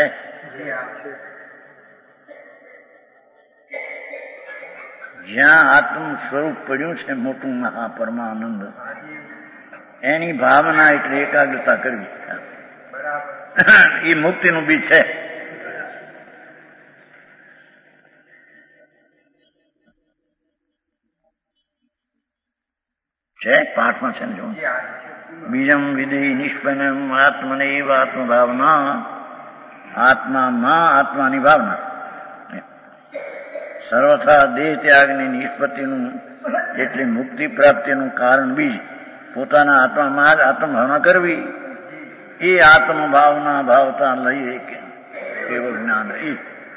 Speaker 2: જ્યાં આત્મ સ્વરૂપ પડ્યું છે મોટું મહાપરમાનંદ, એની ભાવના એટલે એકાગ્રતા કરવી એ મુક્તિનું બીજ છે. છે પાઠમાં છે ને જો બીજમ વિધેય નિષ્પન્નમ આત્મને એવ આત્મભાવના, આત્મામાં આત્માની ભાવના સર્વથા દેહ ત્યાગની નિષ્પત્તિનું એટલે મુક્તિ પ્રાપ્તિનું કારણ બીજ પોતાના આત્મામાં જ આત્મભાવના કરવી. એ આત્મભાવના ભાવતા લઈએ કેવળ જ્ઞાન રહી.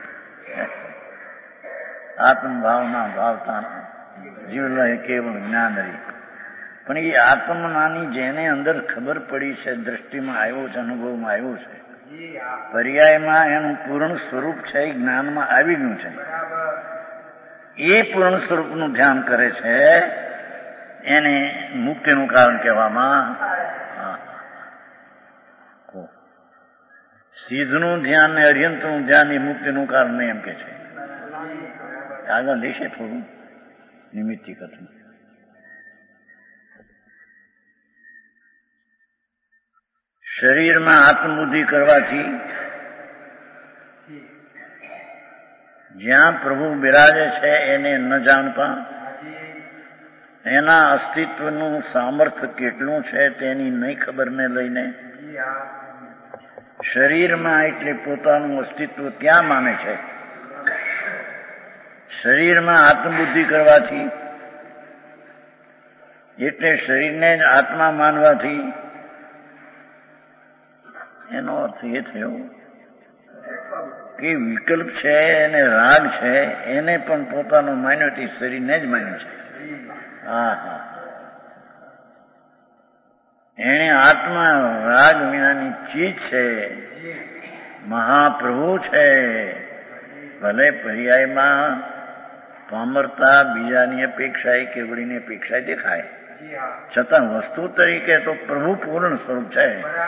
Speaker 2: આત્મભાવના ભાવતા જીવ લઈએ કેવળ જ્ઞાન રહી. પણ એ આત્મનાની જેને અંદર ખબર પડી છે, દ્રષ્ટિમાં આવ્યો છે, અનુભવમાં આવ્યો છે, પર્યાયમાં એનું પૂર્ણ સ્વરૂપ છે, એ જ્ઞાનમાં આવી ગયું છે, એ પૂર્ણ સ્વરૂપનું ધ્યાન કરે છે, એને મુક્તિનું કારણ કહેવામાં. સિદ્ધનું ધ્યાન ને અર્યંતનું ધ્યાન એ મુક્તિનું કારણ એમ કે છે. આગળ લેશે થોડું નિમિત્તી કથન. શરીરમાં આત્મબુદ્ધિ કરવાથી જ્યાં પ્રભુ બિરાજે છે એને ન જાણતા, એના અસ્તિત્વનું સામર્થ્ય કેટલું છે તેની નહીં ખબરને લઈને શરીરમાં એટલે પોતાનું અસ્તિત્વ ક્યાં માને છે. શરીરમાં આત્મબુદ્ધિ કરવાથી એટલે શરીરને જ આત્મા માનવાથી એનો અર્થ એ થયો કે વિકલ્પ છે અને રાગ છે એને પણ પોતાનો માન્યો તે શરીરને જ માન્યું છે. હા હા એને આત્મા રાગ વિનાની ચીજ છે, મહાપ્રભુ છે. ભલે પર્યાયમાં પામરતા બીજાની અપેક્ષાએ કેવડીની અપેક્ષાએ દેખાય, છતાં વસ્તુ તરીકે તો પ્રભુ પૂર્ણ સ્વરૂપ છે.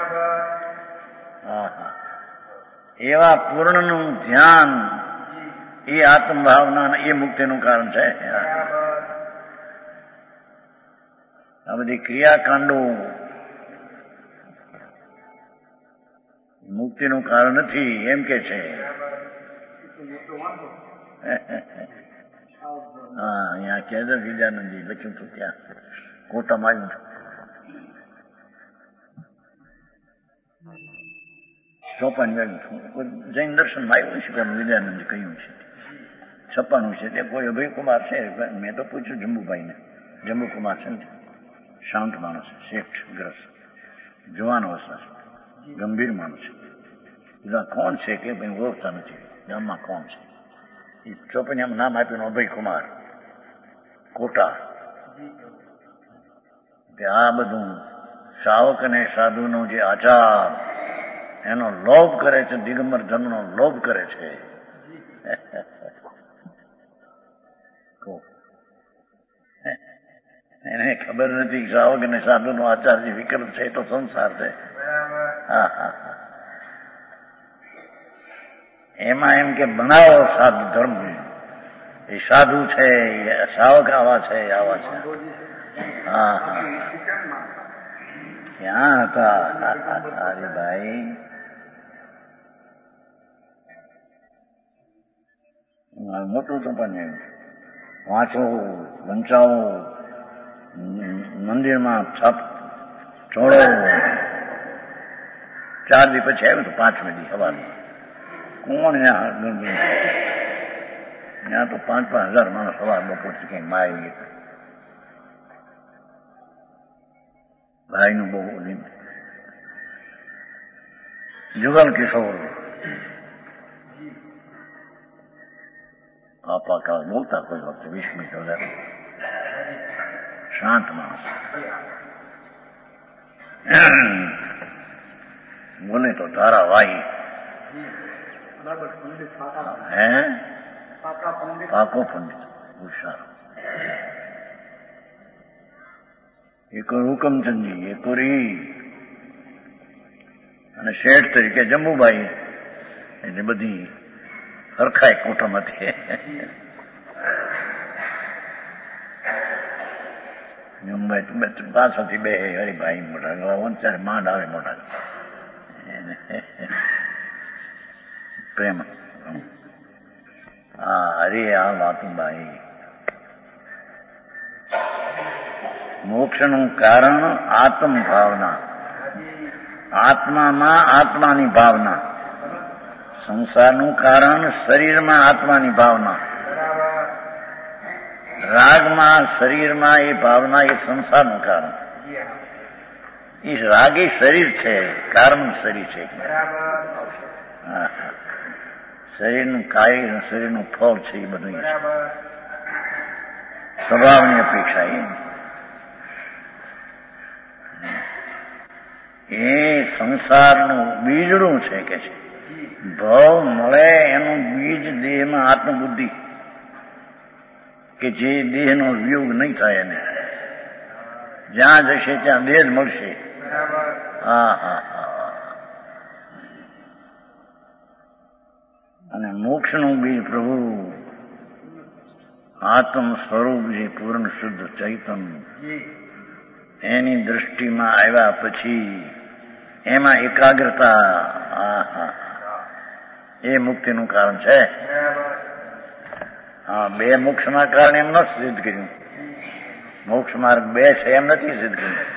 Speaker 2: હા હા એવા પૂર્ણનું ધ્યાન એ આત્મભાવના એ મુક્તિનું કારણ છે. આ બધી ક્રિયાકાંડો મુક્તિનું કારણ નથી એમ કે છે. હા અહીંયા કેદર વિદ્યાનંદજી લખ્યું હતું, ત્યાં કોટામાં આવ્યું ચોપાની આવ્યું જૈન દર્શનમાં આવ્યું છે. વિદ્યાનંદજી કહ્યું છે છપ્પાનું છે તે કોઈ અભયકુમાર છે. મેં તો પૂછ્યું જંબુભાઈને, જંબુકુમાર છે ને શાંત માણસ, શેઠ ગ્રસ્ત, જવાન અવસ્થા છે, ગંભીર માણસ છે. બીજા કોણ છે કે ભાઈ ઓળખતા નથી, ગામમાં કોણ છે એ ચોપનિયામાં નામ આપ્યું અભયકુમાર કોટા. કે આ બધું શાવક અને સાધુનો જે આચાર એનો લોભ કરે છે, દિગંબર ધર્મનો લોભ કરે છે. એને ખબર નથી શાવક અને સાધુનો આચાર જે વિકલ્પ છે એ તો સંસાર છે. હા હા એમાં એમ કે બનાવો સાધુ ધર્મ, એ સાધુ છે, શાવક આવા છે આવા છે. હા હા ક્યાં હતા અરે ભાઈ? મોટું તો પણ વાંચો, વંચાવો, મંદિરમાં છપ ચોળો. ચાર દી પછી આવ્યું તો પાંચમે દી સવારમાં કોણ ત્યાં તો પાંચ પાંચ હજાર માણસ સવાર બપોરથી કઈ મારી ભાઈનું બહુ જુગલ કિશોર આપા કાળ બોલતા કોઈ વખતે વીસ મિનિટ વધારે શાંત માણસ બોલે તો ધારાવાહી હે પાકો પંડિત હોશિયાર એક હુકમચંદજી એક રી અને શેઠ તરીકે જંબુભાઈ એટલે બધી હરખાય કુટુંબ હતી. જંબુભાઈ પાછળથી બે હરિભાઈ મોટા વંચારે માંડ આવે મોટા પ્રેમ. હા હરે આ વાતુભાઈ મોક્ષનું કારણ આત્મ ભાવના, આત્મામાં આત્માની ભાવના. સંસારનું કારણ શરીરમાં આત્માની ભાવના. રાગમાં શરીરમાં એ ભાવના એ સંસારનું કારણ. એ રાગ એ શરીર છે, કારણ શરીર છે. હા શરીરનું કાય શરીરનું ફળ છે એ બધું સ્વભાવની અપેક્ષા એ સંસારનું બીજડું છે કે છે. ભાવ મળે એનું બીજ દેહમાં આત્મબુદ્ધિ કે જે દેહનો વિયોગ નહીં થાય એને જ્યાં જશે ત્યાં દેહ જ મળશે. હા હા હા અને મોક્ષનું બીજ પ્રભુ આત્મ સ્વરૂપ જે પૂર્ણ શુદ્ધ ચૈતન એની દ્રષ્ટિમાં આવ્યા પછી એમાં એકાગ્રતા. હા એ મુક્તિનું કારણ છે. હા બે મોક્ષના કારણે એમ નથી સિદ્ધ કર્યું. મોક્ષ માર્ગ બે છે એમ નથી સિદ્ધ કર્યું.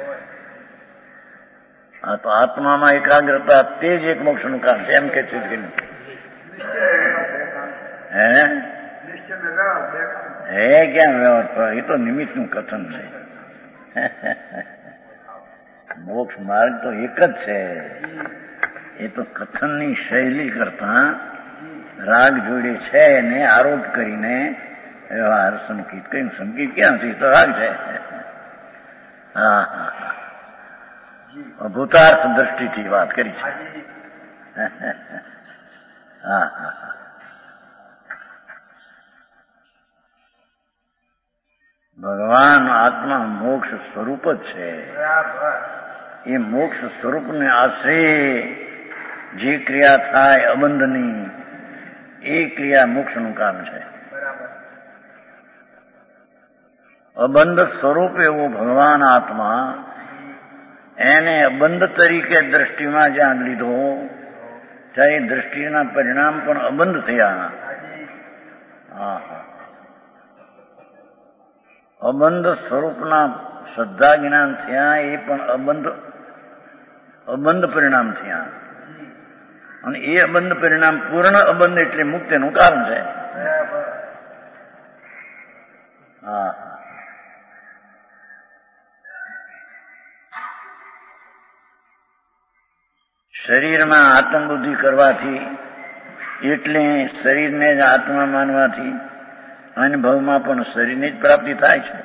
Speaker 2: હા તો આત્મામાં એકાગ્રતા તે જ એક મોક્ષનું કારણ છે એમ કે સિદ્ધ કર્યું. હે હે કેમ વ્યવહાર? એ તો નિમિત્તનું કથન છે. મોક્ષ માર્ગ તો એક જ છે. એ તો કથનની શૈલી કરતા રાગ જોડે છે ને આરોપ કરીને વ્યવહાર સંકિત કઈ સંકિત ક્યાં છે? તો રાગ છે. હા હા ભૂતાર્થ દ્રષ્ટિથી વાત કરી છે. હા હા ભગવાન આત્મા મોક્ષ સ્વરૂપ જ છે. એ મોક્ષ સ્વરૂપને આશ્રય જે ક્રિયા થાય અબંધની એ ક્રિયા મોક્ષનું કામ છે. અબંધ સ્વરૂપ એવો ભગવાન આત્મા એને અબંધ તરીકે દ્રષ્ટિમાં જ્યાં લીધો ત્યારે દ્રષ્ટિના પરિણામ પણ અબંધ થયા. હા હા અબંધ સ્વરૂપના શ્રદ્ધા જ્ઞાન થયા એ પણ અબંધ અબંધ પરિણામ થયા. અને એ અબંધ પરિણામ પૂર્ણ અબંધ એટલે મુક્તિનું કારણ છે. હા શરીરમાં આત્મબુદ્ધિ કરવાથી એટલે શરીરને જ આત્મા માનવાથી અનુભવમાં પણ શરીરની જ પ્રાપ્તિ થાય છે.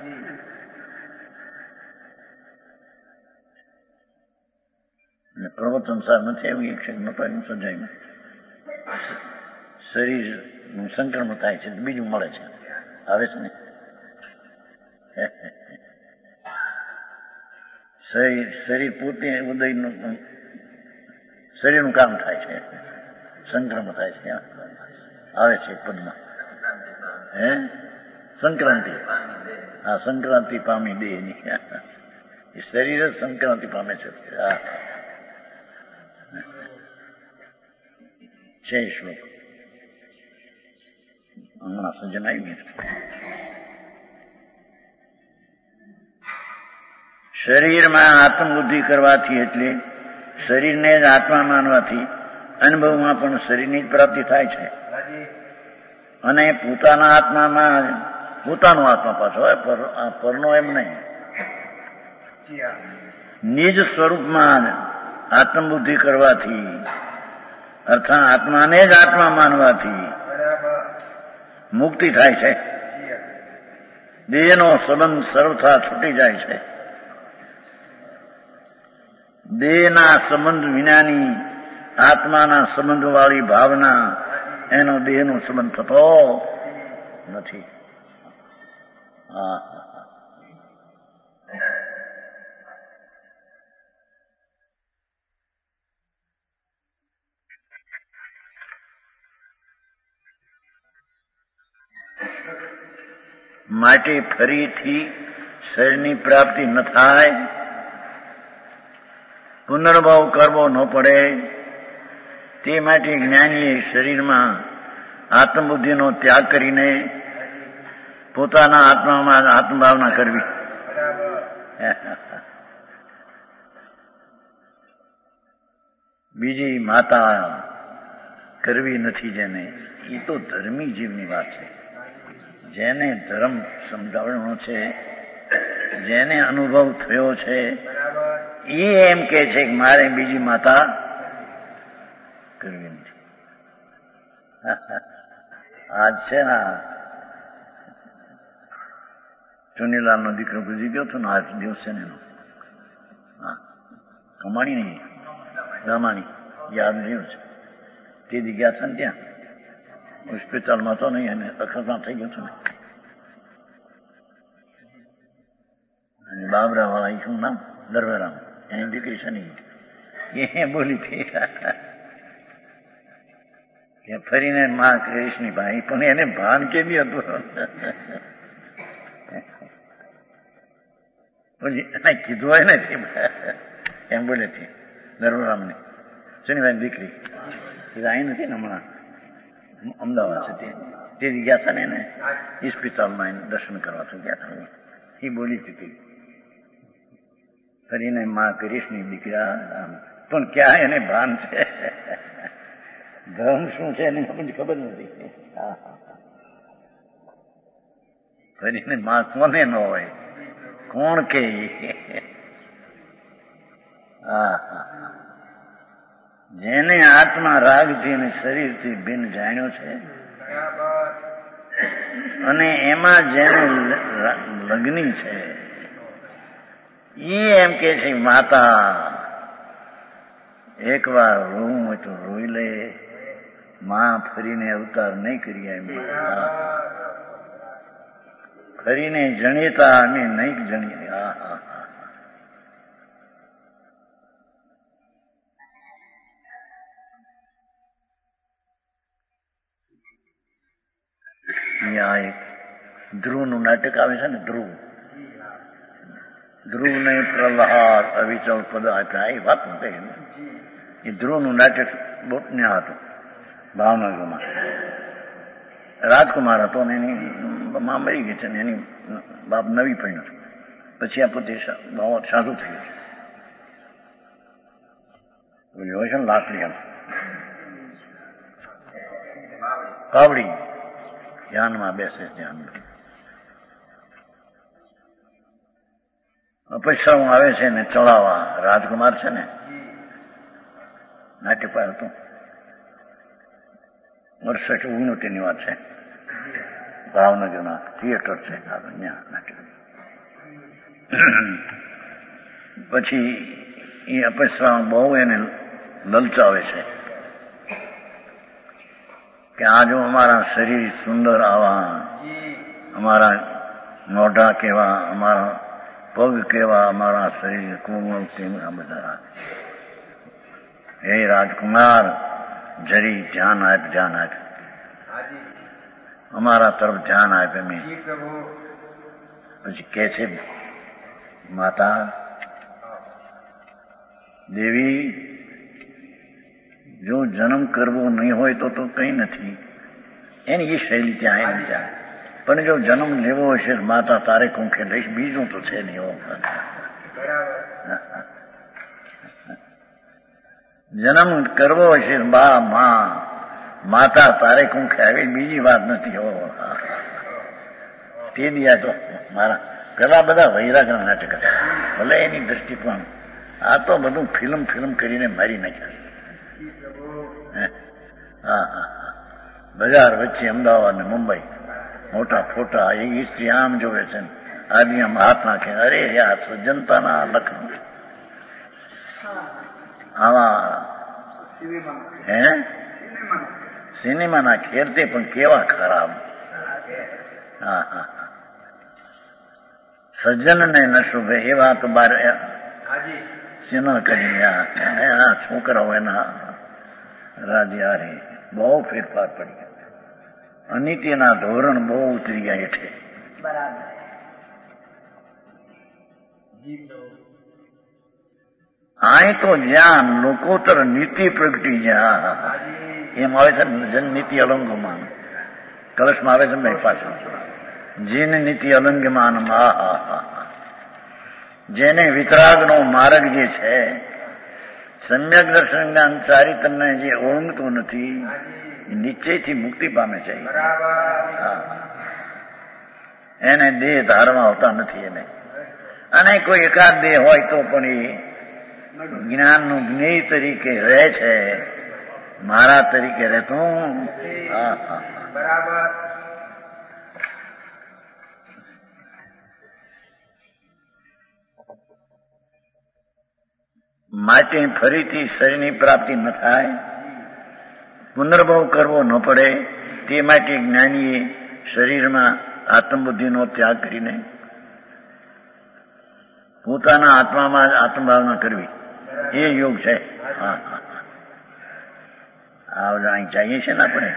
Speaker 2: પ્રવચન સાર નથી આવી એક છે સજાઈમાં શરીરનું સંક્રમણ થાય છે બીજું મળે છે. આવે છે ને શરીર શરીર પોતે ઉદયનું શરીરનું કામ થાય છે, સંક્રમણ થાય છે. આવે છે પદમાં હે સંક્રાંતિ. આ સંક્રાંતિ પામી દેહની એ શરીર જ સંક્રાંતિ પામે છે. છે શ્લોક હમણાં સજ્જન આવી ગયા. શરીરમાં આત્મબુદ્ધિ કરવાથી એટલે શરીરને જ આત્મા માનવાથી અનુભવમાં પણ શરીરની જ પ્રાપ્તિ થાય છે. અને પોતાના આત્મામાં પોતાનો આત્મા પાછો હોય, પરનો એમ નહીં. નિજ સ્વરૂપમાં આત્મબુદ્ધિ કરવાથી અર્થાત આત્માને જ આત્મા માનવાથી મુક્તિ થાય છે. દેહનો સંબંધ સર્વથા છૂટી જાય છે. દેહના સંબંધ વિનાની આત્માના સંબંધ વાળી ભાવના એનો દેહનો સંબંધ થતો નથી. હા માટે ફરીથી શરીરની પ્રાપ્તિ ન થાય, પુનર્ભાવ કરવો ન પડે તે માટે જ્ઞાનીએ શરીરમાં આત્મબુદ્ધિનો ત્યાગ કરીને પોતાના આત્મામાં આત્મભાવના કરવી. બીજી માતા કરવી નથી જેને, એ તો ધર્મી જીવની વાત છે. જેને ધર્મ સમજાવવાનો છે, જેને અનુભવ થયો છે, એ એમ કે છે કે મારે બીજી માતા કરવી નથી. આજ છે ને ચુનીલાલ નો દીકરો ગુજરી ગયો હતો ને, આજ દિવસ છે ને એનો હા કમાણી નહીં ગામાણી યાદ રહ્યું છે. તે દી ગયા છે ને ત્યાં હોસ્પિટલમાં તો નહીં, અને અકસ્માત થઈ ગયો હતો ને. અને બાબરા વાળા શું નામ દરવેરામ, એની દીકરી છે નહીં, એ બોલી હતી કે ફરીને માં કૃષ્ણની ભાઈ, પણ એને ભાન કેવી હતું કીધું હોય નથી એમ બોલે છે દરવેરામને. શનિભાઈ દીકરી અહીં નથી ને, હમણાં અમદાવાદ છે. તે ગયા હતા ને એને હોસ્પિટલમાં એને દર્શન કરવા તો ગયા હતા. એ બોલી હતી ફરીને માં કૃષ્ણની દીકરા, પણ ક્યાં એને ભાન છે, ધર્મ શું છે એની સમજ ખબર નથી. ફરીને માં કોને ન હોય, કોણ કે હા જેને આત્મા રાગથી અને શરીરથી ભિન્ન જાણ્યો છે, અને એમાં જેને લગ્ની છે, એ એમ કે છે માતા એક વાર રોવું હોય તો રોઈ લે, માં ફરીને અવતાર નહીં કરી એમ. ફરીને જણીતા અમે નહીં જણીએ. હા હા આ એક ધ્રુવનું નાટક આવે છે ને, ધ્રુવ ધ્રુવ ને પ્રહલાદ અવિચલ પદ આપ્યા એ વાત કહે. એ ધ્રુવનું નાટક બહુ ત્યાં હતું ભાવનગરમાં. રાજકુમાર હતો ને એની માં મરી ગઈ છે ને એની બાપ નવી પડ્યો. પછી આ પોતે સાધુ થઈ ગયું. હોય છે ને લાકડી કાવડી ધ્યાનમાં બેસે, ધ્યાનમાં પૈસા આવે છે ને ચડાવવા. રાજકુમાર છે ને નાટ્યપાળ હતું, વર્ષ ઓગણોતેરની વાત છે. ભાવનગરમાં થિયેટર છે ત્યાં નાટ્ય. પછી એ અપેક્ષા બહુ એને લલચાવે છે કે આ જો અમારા શરીર સુંદર આવા, અમારા મોઢા કેવા, અમારા પગ કેવા, અમારા શરીર કોમળ કેવા, બધા. હે રાજકુમાર જરી ધ્યાન આપ, ધ્યાન આપ, અમારા તરફ ધ્યાન આપ. અમે પછી કે છે માતા દેવી, જો જન્મ કરવો નહીં હોય તો તો કંઈ નથી, એની એ શૈલી ત્યાં આવી જાય. પણ જો જન્મ લેવો હશે માતા તારે કુંખે લઈશ, બીજું તો છે નહીં. જન્મ કરવો હશે બા મા માતા તારે કુંખે આવી, બીજી વાત નથી. હો તે દિયા તો મારા પેલા બધા વૈરાગના નાટક હતા, ભલે એની દ્રષ્ટિ પણ આ તો બધું ફિલ્મ ફિલ્મ કરીને મારી નાખ્યા. હા હા બજાર વચ્ચે અમદાવાદ ને મુંબઈ મોટા ફોટા, એ સ્ત્રી આમ જોવે છે, આદમી આમ હાથ નાખે. અરે યાર સજ્જનતાના લખન આવા હે સિનેમાના ખેર તે પણ કેવા ખરાબ. હા હા સજ્જન ને ન શુભે એવા તો બાર સિનેમા કરીને આ છોકરાઓ એના રાધિયારે બહુ ફેરફાર પડી ગયા. અનિત્યના ધોરણ બહુ ઉતરી ગયા હેઠે. આ તો જ્યાં લોકોતર નીતિ પ્રગટી જ્યાં એમ આવે છે જન નીતિ અલંગમાન કલશમાં આવે છે ભાઈ પાછળ જીન નીતિ અલંગમાન જેને વિતરાગનો માર્ગ જે છે સમ્યક દર્શન જ્ઞાન ચારિત્રને જે ઓળંગતું નથી નિશ્ચયથી મુક્તિ પામે છે. એને દેહ ધારવા હોતા નથી એને. અને કોઈ એકાદ દેહ હોય તો પણ એ જ્ઞાનનું જ્ઞેય તરીકે રહે છે, મારા તરીકે રહેતું. માટે ફરીથી શરીરની પ્રાપ્તિ ન થાય, પુનર્ભવ કરવો ન પડે, તે માટે જ્ઞાનીએ શરીરમાં આત્મબુદ્ધિનો ત્યાગ કરીને પોતાના આત્મામાં જ આત્મભાવના કરવી એ યોગ છે. હા હા આ અહીં જઈએ છીએ ને આપણે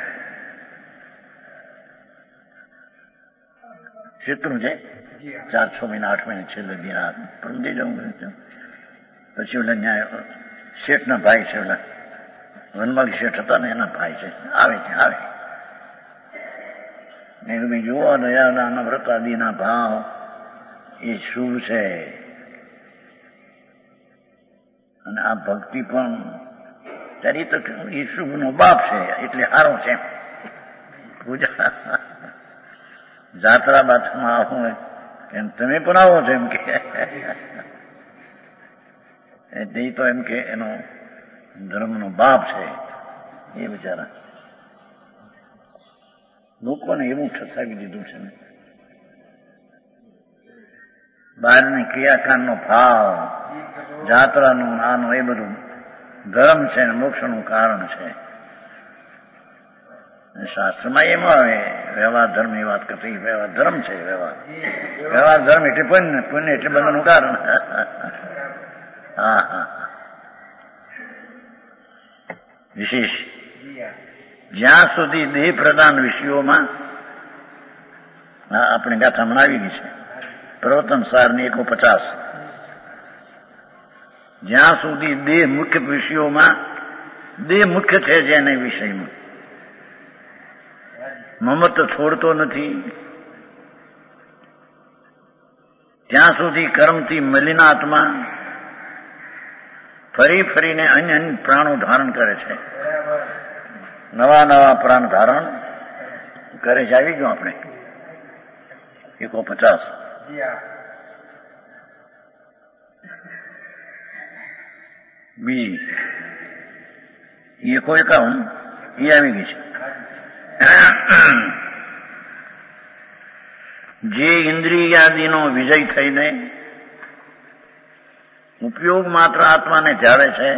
Speaker 2: ક્ષેત્રું છે ચાર છ મહિના આઠ મહિના છેલ્લે દિન સમજી જવું. પછી ઓલા ન્યાય શેઠના ભાઈ છે, ઓલા વનમાળી શેઠ હતા ને એના ભાઈ છે, આવે છે આવે ને તમે જુઓ દયાના વ્રત આદિના ભાવ એ શુભ છે. અને આ ભક્તિ પણ ત્યારે તો એ શુભ નો બાપ છે એટલે સારો છે. પૂજા જાત્રા બાથમાં આવું એમ તમે પણ આવો છો એમ કે એટલે તો એમ કે એનો ધર્મનો બાપ છે એ બિચારા લોકોને એવું ઠસાવી દીધું છે ને. બહારની ક્રિયાકાંડનો ભાવ, જાત્રાનું આનું એ બધું ધર્મ છે ને મોક્ષનું કારણ છે. શાસ્ત્રમાં એમ આવે વ્યવહાર ધર્મ ની વાત કરતી, વ્યવહાર ધર્મ છે. વ્યવહાર વ્યવહાર ધર્મ એટલે પુણ્ય, પુણ્ય એટલે બધાનું કારણ. હા હા વિશેષ જ્યાં સુધી દેહ પ્રદાન વિષયોમાં આપણે ગાથા મનાવી ગઈ છે પ્રવર્તન સારની એકો પચાસ. જ્યાં સુધી દેહ મુખ્ય વિષયોમાં, દેહ મુખ્ય છે જેને વિષયમાં મમત છોડતો નથી, ત્યાં સુધી કર્મથી મલિનાત્મા ફરી ફરીને અન્ય અન્ય પ્રાણો ધારણ કરે છે. નવા નવા પ્રાણ ધારણ કરે છે. આવી ગયો આપણે એકો પચાસ. બીજી એકો એકાવન એ આવી ગઈ છે. જે ઇન્દ્રિયાદિનો વિજય થઈને ઉપયોગ માત્ર આત્માને જાળે છે,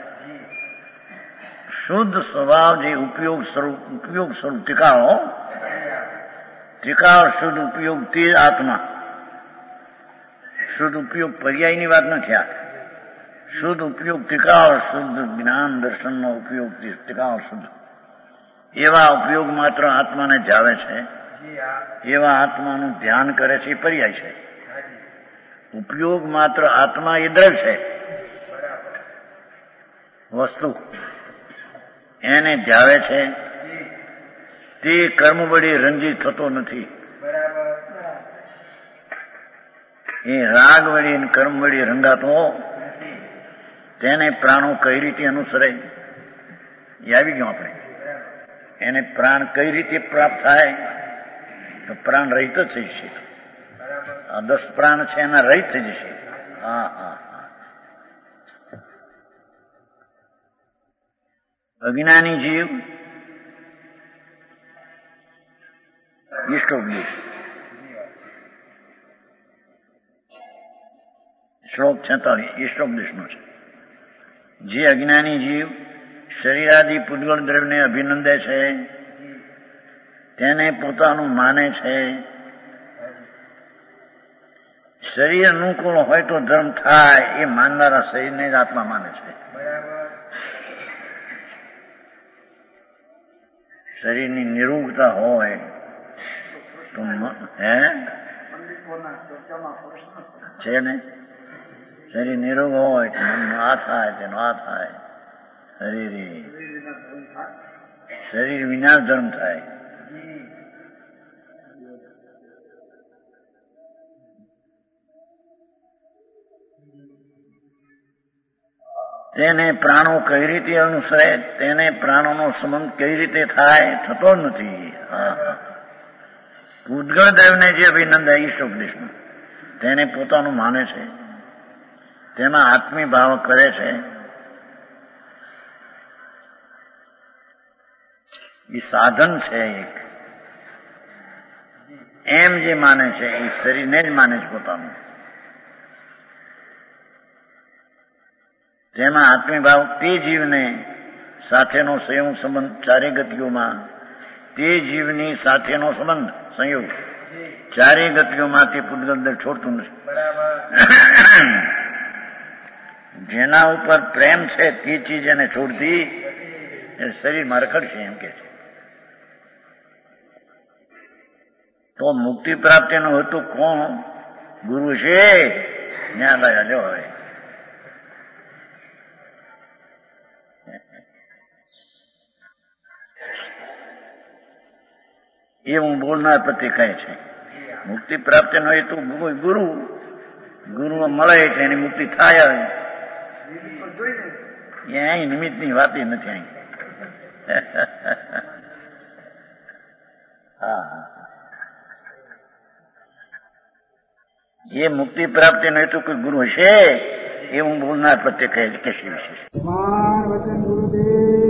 Speaker 2: શુદ્ધ સ્વભાવ જે ઉપયોગ સ્વરૂપ ઉપયોગ સ્વરૂપ ટીકાઓ ટીકાઓ શુદ્ધ ઉપયોગ તે આત્મા. શુદ્ધ ઉપયોગ પર્યાયની વાત નથી. આ શુદ્ધ ઉપયોગ ટીકાઓ શુદ્ધ જ્ઞાન દર્શનનો ઉપયોગ ટીકાઓ શુદ્ધ એવા ઉપયોગ માત્ર આત્માને જાળે છે. એવા આત્માનું ધ્યાન કરે છે એ પર્યાય છે. ઉપયોગ માત્ર આત્મા એ દ્રવ્ય છે, વસ્તુ એને ધ્યાવે છે તે કર્મ વળી રંજીત થતો નથી. એ રાગ વળી કર્મ વળી રંગાતો તેને પ્રાણો કઈ રીતે અનુસરે એ આવી ગયો. આપણે એને પ્રાણ કઈ રીતે પ્રાપ્ત થાય તો પ્રાણ રહિત જ થઈ જશે. આ દસ પ્રાણ છે એના રહિત થઈ જશે. હા હા હા અજ્ઞાની જીવ ઈષ્ટોપદેશ શ્લોક છેતાલીસ ઈષ્ટોપદેશ નો છે. જે અજ્ઞાની જીવ શરીરાદિ પૂતગળ દ્રવ્યને અભિનંદે છે, તેને પોતાનું માને છે. શરીર અનુકૂળ હોય તો ધર્મ થાય એ માનનારા શરીરને જ આત્મા માને છે. શરીરની નિરોગતા હોય તો હે છે ને, શરીર નિરોગ હોય તો મનનું આ થાય તેનો આ થાય. શરીર શરીર વિના ધર્મ થાય. તેને પ્રાણો કઈ રીતે અનુસરે, તેને પ્રાણોનો સંબંધ કઈ રીતે થાય થતો નથી. પૂતગળ દેવને જે અભિનંદન ઈષ્ટોપદેશમાં તેને પોતાનું માને છે, તેમાં આત્મી ભાવ કરે છે. એ સાધન છે એક, એમ જે માને છે એ શરીરને જ માને છે પોતાનું. તેમાં આત્મીભાવ તે જીવને સાથેનો સંયોગ સંબંધ ચારે ગતિઓમાં, તે જીવની સાથેનો સંબંધ સંયોગ ચારે ગતિઓમાં તે પૂતગલ છોડતું નથી. જેના ઉપર પ્રેમ છે તે ચીજ એને છોડતી એ શરીરમાં રખડશે એમ કે છે. તો મુક્તિ પ્રાપ્તિનો હેતુ કોણ? ગુરુ છે. ન્યા લાયા જો હવે એવું બોલનાર પ્રતિ કહે છે મુક્તિ પ્રાપ્તિનો હેતુ ગુરુ. ગુરુ મળે એટલે એની મુક્તિ થાય. અહીં નિમિત્તની વાત નથી. અહીં હા હા એ મુક્તિ પ્રાપ્તિનો હેતુ કોઈ ગુરુ હશે એવું બોલનાર પ્રત્યે કહે છે. કે વિશેષ